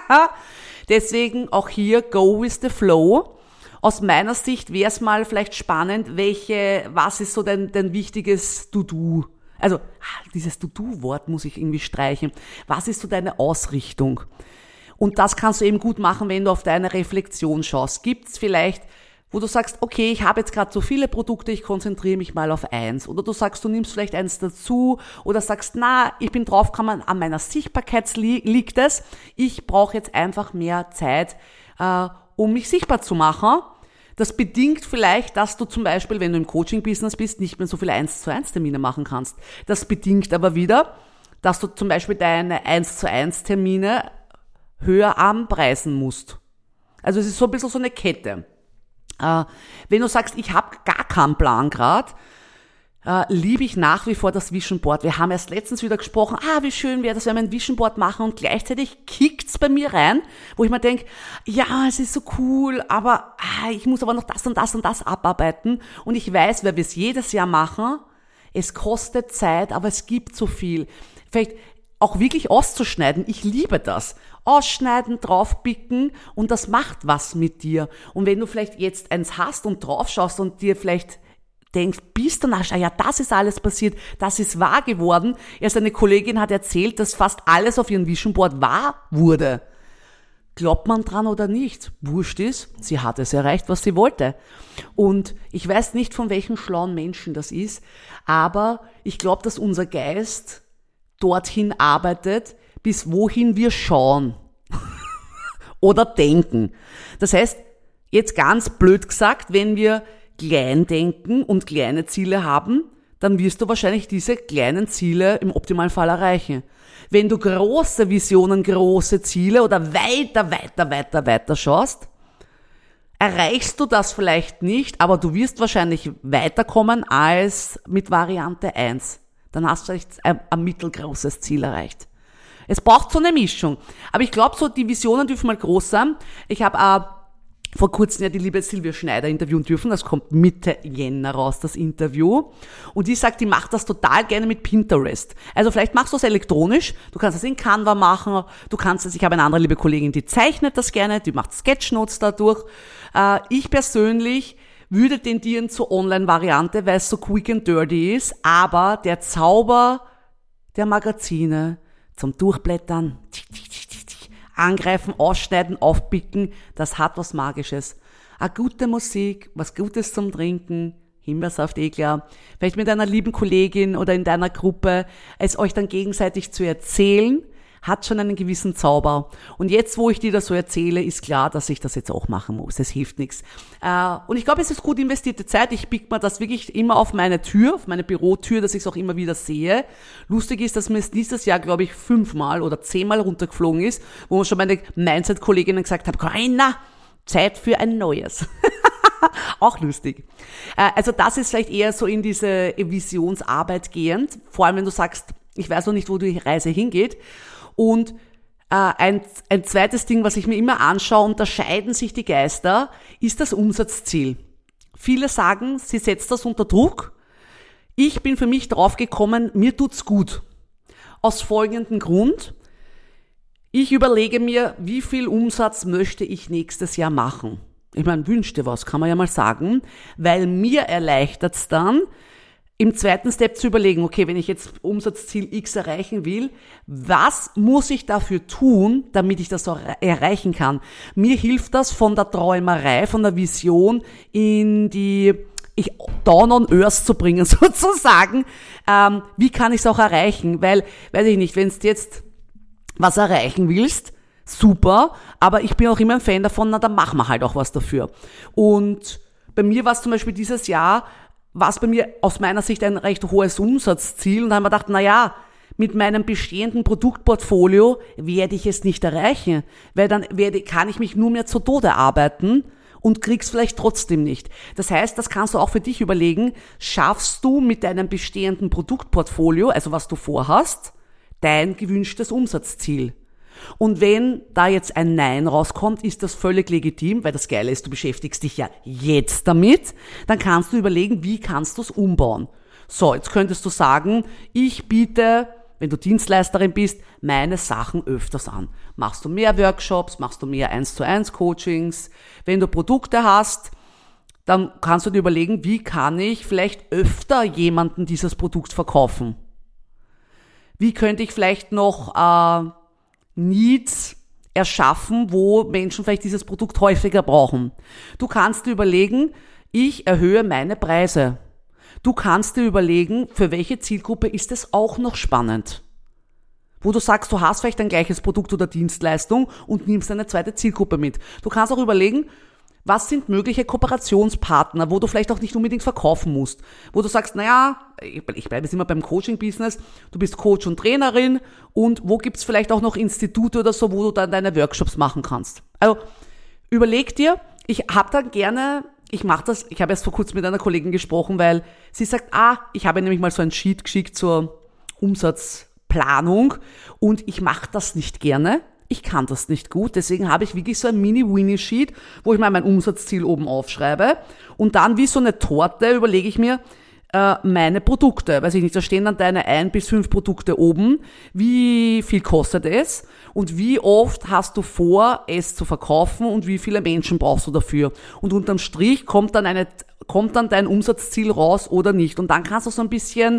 Deswegen auch hier go with the flow. Aus meiner Sicht wäre es mal vielleicht spannend, was ist so dein wichtiges To-Do? Also, dieses To-Do-Wort muss ich irgendwie streichen. Was ist so deine Ausrichtung? Und das kannst du eben gut machen, wenn du auf deine Reflexion schaust. Gibt's vielleicht, wo du sagst, okay, ich habe jetzt gerade so viele Produkte, ich konzentriere mich mal auf eins. Oder du sagst, du nimmst vielleicht eins dazu. Oder sagst, ich bin draufgekommen, an meiner Sichtbarkeit liegt es. Ich brauche jetzt einfach mehr Zeit, um mich sichtbar zu machen. Das bedingt vielleicht, dass du zum Beispiel, wenn du im Coaching-Business bist, nicht mehr so viele 1:1 Termine machen kannst. Das bedingt aber wieder, dass du zum Beispiel deine 1:1 Termine höher anpreisen musst. Also es ist so ein bisschen so eine Kette. Wenn du sagst, ich habe gar keinen Plan gerade, liebe ich nach wie vor das Vision Board. Wir haben erst letztens wieder gesprochen, wie schön wäre das, wenn wir ein Vision Board machen und gleichzeitig kickt's bei mir rein, wo ich mir denke, ja, es ist so cool, aber ich muss aber noch das und das und das abarbeiten und ich weiß, weil wir es jedes Jahr machen, es kostet Zeit, aber es gibt so viel. Vielleicht auch wirklich auszuschneiden, ich liebe das. Ausschneiden, draufpicken und das macht was mit dir. Und wenn du vielleicht jetzt eins hast und draufschaust und dir vielleicht denkst, bist du ja, das ist alles passiert, das ist wahr geworden. Erst eine Kollegin hat erzählt, dass fast alles auf ihrem Vision Board wahr wurde. Glaubt man dran oder nicht? Wurscht ist, sie hat es erreicht, was sie wollte. Und ich weiß nicht, von welchen schlauen Menschen das ist, aber ich glaube, dass unser Geist dorthin arbeitet, bis wohin wir schauen oder denken. Das heißt, jetzt ganz blöd gesagt, wenn wir klein denken und kleine Ziele haben, dann wirst du wahrscheinlich diese kleinen Ziele im optimalen Fall erreichen. Wenn du große Visionen, große Ziele oder weiter schaust, erreichst du das vielleicht nicht, aber du wirst wahrscheinlich weiterkommen als mit Variante 1. Dann hast du vielleicht ein mittelgroßes Ziel erreicht. Es braucht so eine Mischung. Aber ich glaube, so die Visionen dürfen mal groß sein. Ich habe vor kurzem ja die liebe Silvia Schneider interviewen dürfen. Das kommt Mitte Jänner raus, das Interview. Und die sagt, die macht das total gerne mit Pinterest. Also vielleicht machst du es elektronisch. Du kannst es in Canva machen. Du kannst es, ich habe eine andere liebe Kollegin, die zeichnet das gerne. Die macht Sketchnotes dadurch. Ich persönlich würde tendieren zur Online-Variante, weil es so quick and dirty ist. Aber der Zauber der Magazine zum Durchblättern, angreifen, ausschneiden, aufpicken, das hat was Magisches. Eine gute Musik, was Gutes zum Trinken, Himbeersaft, klar. Vielleicht mit einer lieben Kollegin oder in deiner Gruppe, es euch dann gegenseitig zu erzählen, hat schon einen gewissen Zauber. Und jetzt, wo ich dir das so erzähle, ist klar, dass ich das jetzt auch machen muss. Es hilft nichts. Und ich glaube, es ist gut investierte Zeit. Ich pick mir das wirklich immer auf meine Tür, auf meine Bürotür, dass ich es auch immer wieder sehe. Lustig ist, dass mir es dieses Jahr, glaube ich, 5-mal oder 10-mal runtergeflogen ist, wo schon meine Mindset-Kolleginnen gesagt haben, Corinna, Zeit für ein Neues. Auch lustig. Also das ist vielleicht eher so in diese Visionsarbeit gehend, vor allem wenn du sagst, ich weiß noch nicht, wo die Reise hingeht. Und ein zweites Ding, was ich mir immer anschaue, unterscheiden sich die Geister, ist das Umsatzziel. Viele sagen, sie setzt das unter Druck. Ich bin für mich draufgekommen, mir tut's gut. Aus folgendem Grund. Ich überlege mir, wie viel Umsatz möchte ich nächstes Jahr machen. Ich meine, wünsch dir was, kann man ja mal sagen, weil mir erleichtert's dann, im zweiten Step zu überlegen, okay, wenn ich jetzt Umsatzziel X erreichen will, was muss ich dafür tun, damit ich das auch erreichen kann? Mir hilft das von der Träumerei, von der Vision in die down on earth zu bringen, sozusagen. Wie kann ich es auch erreichen? Weil, weiß ich nicht, wenn du jetzt was erreichen willst, super, aber ich bin auch immer ein Fan davon, na, dann machen wir halt auch was dafür. Und bei mir war es zum Beispiel dieses Jahr, war es bei mir aus meiner Sicht ein recht hohes Umsatzziel und da haben wir gedacht, na ja, mit meinem bestehenden Produktportfolio werde ich es nicht erreichen, weil dann kann ich mich nur mehr zu Tode arbeiten und krieg's vielleicht trotzdem nicht. Das heißt, das kannst du auch für dich überlegen, schaffst du mit deinem bestehenden Produktportfolio, also was du vorhast, dein gewünschtes Umsatzziel. Und wenn da jetzt ein Nein rauskommt, ist das völlig legitim, weil das Geile ist, du beschäftigst dich ja jetzt damit, dann kannst du überlegen, wie kannst du es umbauen. So, jetzt könntest du sagen, ich biete, wenn du Dienstleisterin bist, meine Sachen öfters an. Machst du mehr Workshops, machst du mehr 1:1 Coachings. Wenn du Produkte hast, dann kannst du dir überlegen, wie kann ich vielleicht öfter jemandem dieses Produkt verkaufen? Wie könnte ich vielleicht noch Needs erschaffen, wo Menschen vielleicht dieses Produkt häufiger brauchen. Du kannst dir überlegen, ich erhöhe meine Preise. Du kannst dir überlegen, für welche Zielgruppe ist es auch noch spannend. Wo du sagst, du hast vielleicht ein gleiches Produkt oder Dienstleistung und nimmst eine zweite Zielgruppe mit. Du kannst auch überlegen, was sind mögliche Kooperationspartner, wo du vielleicht auch nicht unbedingt verkaufen musst. Wo du sagst, naja, ich bleibe jetzt immer beim Coaching-Business, du bist Coach und Trainerin und wo gibt's vielleicht auch noch Institute oder so, wo du dann deine Workshops machen kannst. Also überleg dir, ich habe erst vor kurzem mit einer Kollegin gesprochen, weil sie sagt, ich habe nämlich mal so ein Sheet geschickt zur Umsatzplanung und ich mache das nicht gerne. Ich kann das nicht gut, deswegen habe ich wirklich so ein Mini-Winnie-Sheet, wo ich mal mein Umsatzziel oben aufschreibe und dann wie so eine Torte überlege ich mir meine Produkte, weiß ich nicht, da stehen dann deine 1 bis 5 Produkte oben, wie viel kostet es und wie oft hast du vor, es zu verkaufen und wie viele Menschen brauchst du dafür und unterm Strich kommt dann dein Umsatzziel raus oder nicht und dann kannst du so ein bisschen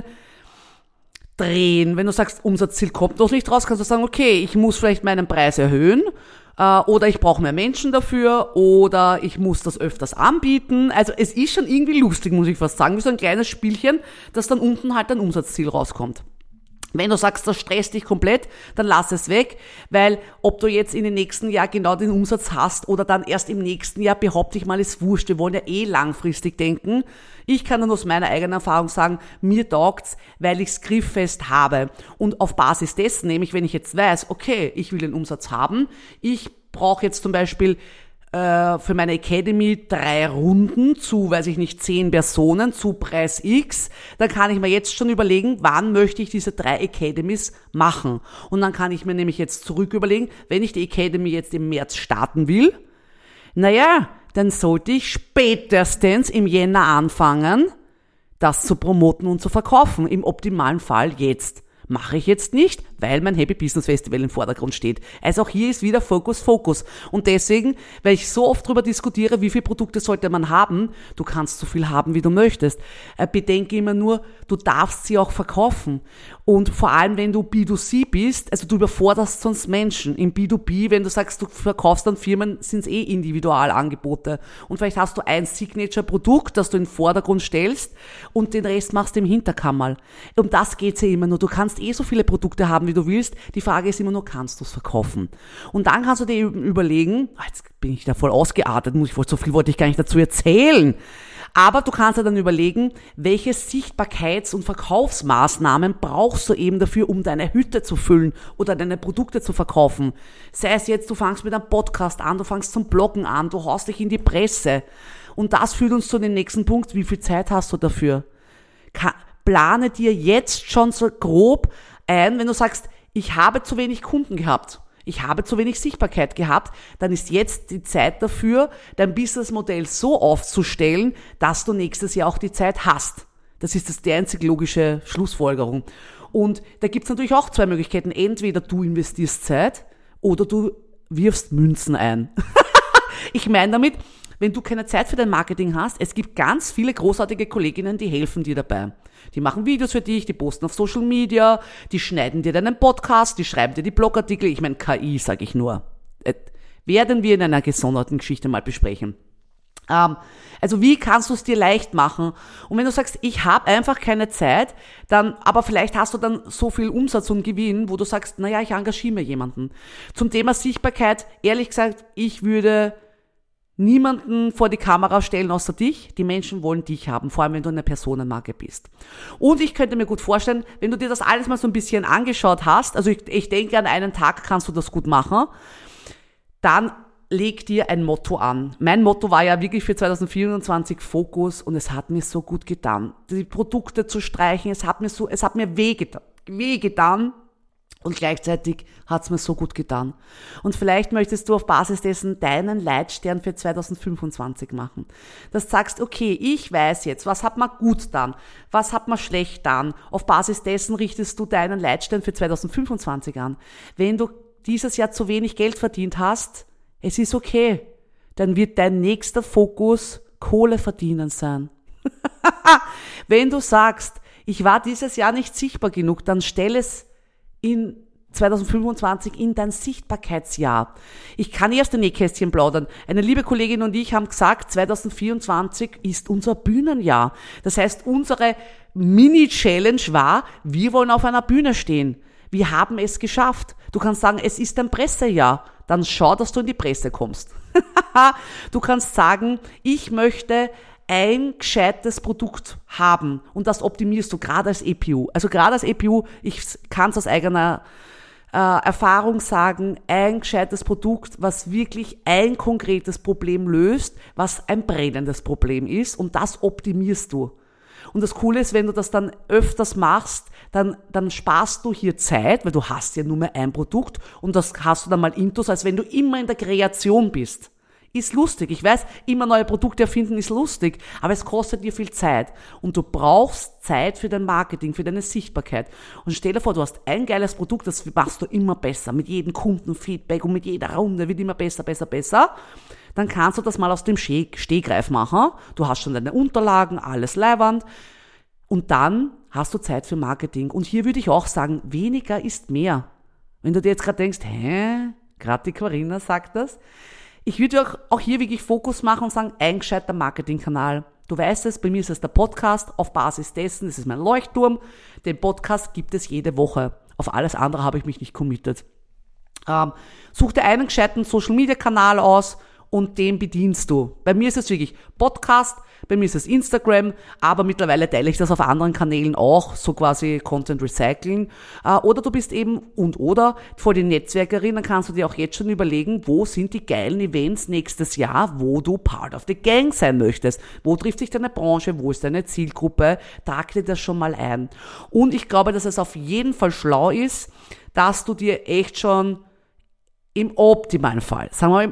drehen. Wenn du sagst, Umsatzziel kommt noch nicht raus, kannst du sagen, okay, ich muss vielleicht meinen Preis erhöhen oder ich brauche mehr Menschen dafür oder ich muss das öfters anbieten. Also es ist schon irgendwie lustig, muss ich fast sagen, wie so ein kleines Spielchen, dass dann unten halt ein Umsatzziel rauskommt. Wenn du sagst, das stresst dich komplett, dann lass es weg, weil ob du jetzt in den nächsten Jahr genau den Umsatz hast oder dann erst im nächsten Jahr, behaupte ich mal, ist wurscht. Wir wollen ja langfristig denken. Ich kann dann aus meiner eigenen Erfahrung sagen, mir taugt's, weil ich's grifffest habe. Und auf Basis dessen, nämlich wenn ich jetzt weiß, okay, ich will den Umsatz haben, ich brauche jetzt zum Beispiel für meine Academy 3 Runden zu, weiß ich nicht, 10 Personen zu Preis X, dann kann ich mir jetzt schon überlegen, wann möchte ich diese 3 Academies machen. Und dann kann ich mir nämlich jetzt zurück überlegen, wenn ich die Academy jetzt im März starten will, naja, dann sollte ich spätestens im Jänner anfangen, das zu promoten und zu verkaufen. Im optimalen Fall jetzt. Mache ich jetzt nicht, weil mein Happy Business Festival im Vordergrund steht. Also auch hier ist wieder Fokus. Und deswegen, weil ich so oft darüber diskutiere, wie viele Produkte sollte man haben, du kannst so viel haben, wie du möchtest. Bedenke immer nur, du darfst sie auch verkaufen. Und vor allem, wenn du B2C bist, also du überforderst sonst Menschen. Im B2B, wenn du sagst, du verkaufst an Firmen, sind es Individualangebote. Und vielleicht hast du ein Signature-Produkt, das du in den Vordergrund stellst und den Rest machst du im Hinterkammerl. Um das geht's ja immer nur. Du kannst kannst so viele Produkte haben, wie du willst. Die Frage ist immer nur, kannst du es verkaufen? Und dann kannst du dir überlegen, jetzt bin ich da voll ausgeartet, so viel wollte ich gar nicht dazu erzählen. Aber du kannst dir dann überlegen, welche Sichtbarkeits- und Verkaufsmaßnahmen brauchst du eben dafür, um deine Hütte zu füllen oder deine Produkte zu verkaufen. Sei es jetzt, du fangst mit einem Podcast an, du fangst zum Bloggen an, du haust dich in die Presse. Und das führt uns zu dem nächsten Punkt, wie viel Zeit hast du dafür? Plane dir jetzt schon so grob ein, wenn du sagst, ich habe zu wenig Kunden gehabt. Ich habe zu wenig Sichtbarkeit gehabt, dann ist jetzt die Zeit dafür, dein Businessmodell so aufzustellen, dass du nächstes Jahr auch die Zeit hast. Das ist die einzig logische Schlussfolgerung. Und da gibt's natürlich auch zwei Möglichkeiten. Entweder du investierst Zeit oder du wirfst Münzen ein. Ich meine damit, wenn du keine Zeit für dein Marketing hast, es gibt ganz viele großartige Kolleginnen, die helfen dir dabei. Die machen Videos für dich, die posten auf Social Media, die schneiden dir deinen Podcast, die schreiben dir die Blogartikel. Ich meine, KI, sage ich nur. Werden wir in einer gesonderten Geschichte mal besprechen. Also wie kannst du es dir leicht machen? Und wenn du sagst, ich habe einfach keine Zeit, dann, aber vielleicht hast du dann so viel Umsatz und Gewinn, wo du sagst, naja, ich engagiere mir jemanden. Zum Thema Sichtbarkeit, ehrlich gesagt, ich würde niemanden vor die Kamera stellen außer dich. Die Menschen wollen dich haben, vor allem wenn du eine Personenmarke bist. Und ich könnte mir gut vorstellen, wenn du dir das alles mal so ein bisschen angeschaut hast, also ich denke, an einen Tag kannst du das gut machen, dann leg dir ein Motto an. Mein Motto war ja wirklich für 2024 Fokus und es hat mir so gut getan. Die Produkte zu streichen, es hat mir wehgetan. Und gleichzeitig hat's mir so gut getan. Und vielleicht möchtest du auf Basis dessen deinen Leitstern für 2025 machen. Dass du sagst, okay, ich weiß jetzt, was hat mir gut getan, was hat mir schlecht getan. Auf Basis dessen richtest du deinen Leitstern für 2025 an. Wenn du dieses Jahr zu wenig Geld verdient hast, es ist okay. Dann wird dein nächster Fokus Kohle verdienen sein. Wenn du sagst, ich war dieses Jahr nicht sichtbar genug, dann stell es in 2025 in dein Sichtbarkeitsjahr. Ich kann erst ein Nähkästchen plaudern. Eine liebe Kollegin und ich haben gesagt, 2024 ist unser Bühnenjahr. Das heißt, unsere Mini-Challenge war, wir wollen auf einer Bühne stehen. Wir haben es geschafft. Du kannst sagen, es ist ein Pressejahr. Dann schau, dass du in die Presse kommst. Du kannst sagen, ich möchte ein gescheites Produkt haben und das optimierst du gerade als EPU. Also gerade als EPU, ich kann es aus eigener Erfahrung sagen, ein gescheites Produkt, was wirklich ein konkretes Problem löst, was ein brennendes Problem ist und das optimierst du. Und das Coole ist, wenn du das dann öfters machst, dann sparst du hier Zeit, weil du hast ja nur mehr ein Produkt und das hast du dann mal intus, als wenn du immer in der Kreation bist. Ist lustig. Ich weiß, immer neue Produkte erfinden ist lustig, aber es kostet dir viel Zeit. Und du brauchst Zeit für dein Marketing, für deine Sichtbarkeit. Und stell dir vor, du hast ein geiles Produkt, das machst du immer besser. Mit jedem Kundenfeedback und mit jeder Runde wird immer besser. Dann kannst du das mal aus dem Stegreif machen. Du hast schon deine Unterlagen, alles leiwand. Und dann hast du Zeit für Marketing. Und hier würde ich auch sagen, weniger ist mehr. Wenn du dir jetzt gerade denkst, gerade die Corinna sagt das. Ich würde auch hier wirklich Fokus machen und sagen, ein gescheiter Marketingkanal. Du weißt es, bei mir ist es der Podcast, auf Basis dessen, das ist mein Leuchtturm. Den Podcast gibt es jede Woche. Auf alles andere habe ich mich nicht committed. Such dir einen gescheiten Social-Media-Kanal aus und den bedienst du. Bei mir ist es wirklich Podcast, bei mir ist es Instagram, aber mittlerweile teile ich das auf anderen Kanälen auch, so quasi Content Recycling. Oder du bist eben oder vor die Netzwerkerin, dann kannst du dir auch jetzt schon überlegen, wo sind die geilen Events nächstes Jahr, wo du Part of the Gang sein möchtest. Wo trifft sich deine Branche, wo ist deine Zielgruppe? Trag dir das schon mal ein. Und ich glaube, dass es auf jeden Fall schlau ist, dass du dir echt schon im optimalen Fall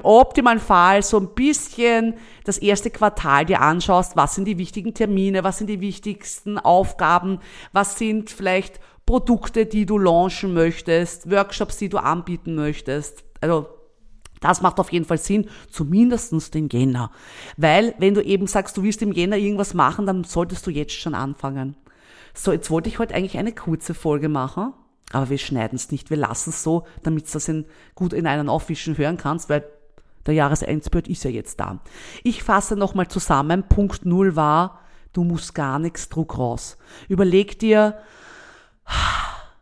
so ein bisschen das erste Quartal dir anschaust, was sind die wichtigen Termine, was sind die wichtigsten Aufgaben, was sind vielleicht Produkte, die du launchen möchtest, Workshops, die du anbieten möchtest. Also das macht auf jeden Fall Sinn, zumindestens den Jänner. Weil wenn du eben sagst, du willst im Jänner irgendwas machen, dann solltest du jetzt schon anfangen. So, jetzt wollte ich heute eigentlich eine kurze Folge machen. Aber wir schneiden es nicht, wir lassen es so, damit du das gut in einen Aufwischen hören kannst, weil der Jahresendspurt ist ja jetzt da. Ich fasse nochmal zusammen. Punkt 0 war, du musst gar nichts Druck raus. Überleg dir,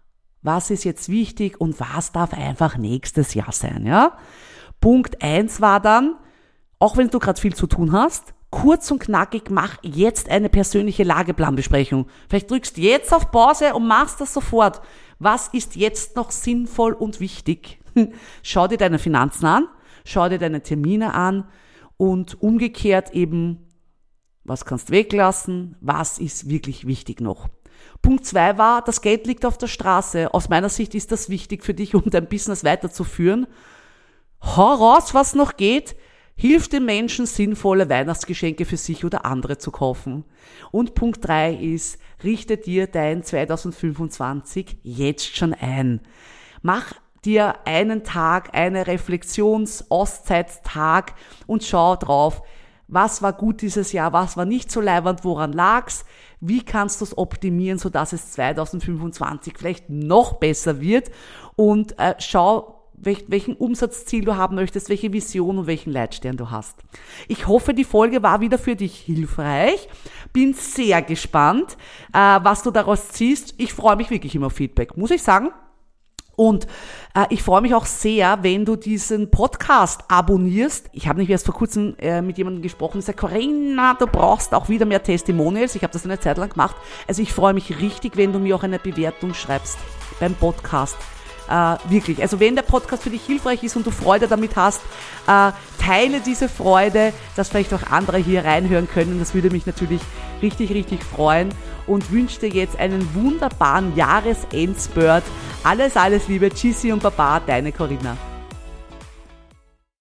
was ist jetzt wichtig und was darf einfach nächstes Jahr sein, ja? Punkt 1 war dann, auch wenn du gerade viel zu tun hast, kurz und knackig, mach jetzt eine persönliche Lageplanbesprechung. Vielleicht drückst du jetzt auf Pause und machst das sofort. Was ist jetzt noch sinnvoll und wichtig? Schau dir deine Finanzen an, schau dir deine Termine an und umgekehrt eben, was kannst du weglassen, was ist wirklich wichtig noch. Punkt 2 war, das Geld liegt auf der Straße. Aus meiner Sicht ist das wichtig für dich, um dein Business weiterzuführen. Hau raus, was noch geht. Hilf den Menschen, sinnvolle Weihnachtsgeschenke für sich oder andere zu kaufen. Und Punkt 3 ist, richte dir dein 2025 jetzt schon ein. Mach dir einen Tag, eine Reflexions-Auszeit-Tag und schau drauf, was war gut dieses Jahr, was war nicht so leiwand, woran lag's, wie kannst du es optimieren, sodass es 2025 vielleicht noch besser wird und schau, welchen Umsatzziel du haben möchtest, welche Vision und welchen Leitstern du hast. Ich hoffe, die Folge war wieder für dich hilfreich. Bin sehr gespannt, was du daraus ziehst. Ich freue mich wirklich immer auf Feedback, muss ich sagen. Und ich freue mich auch sehr, wenn du diesen Podcast abonnierst. Ich habe nicht erst vor kurzem mit jemandem gesprochen, der sagt, Corinna, du brauchst auch wieder mehr Testimonials. Ich habe das eine Zeit lang gemacht. Also ich freue mich richtig, wenn du mir auch eine Bewertung schreibst beim Podcast. Wirklich. Also wenn der Podcast für dich hilfreich ist und du Freude damit hast, teile diese Freude, dass vielleicht auch andere hier reinhören können. Das würde mich natürlich richtig, richtig freuen und wünsche dir jetzt einen wunderbaren Jahresendspurt. Alles, alles Liebe. Tschüssi und Baba, deine Corinna.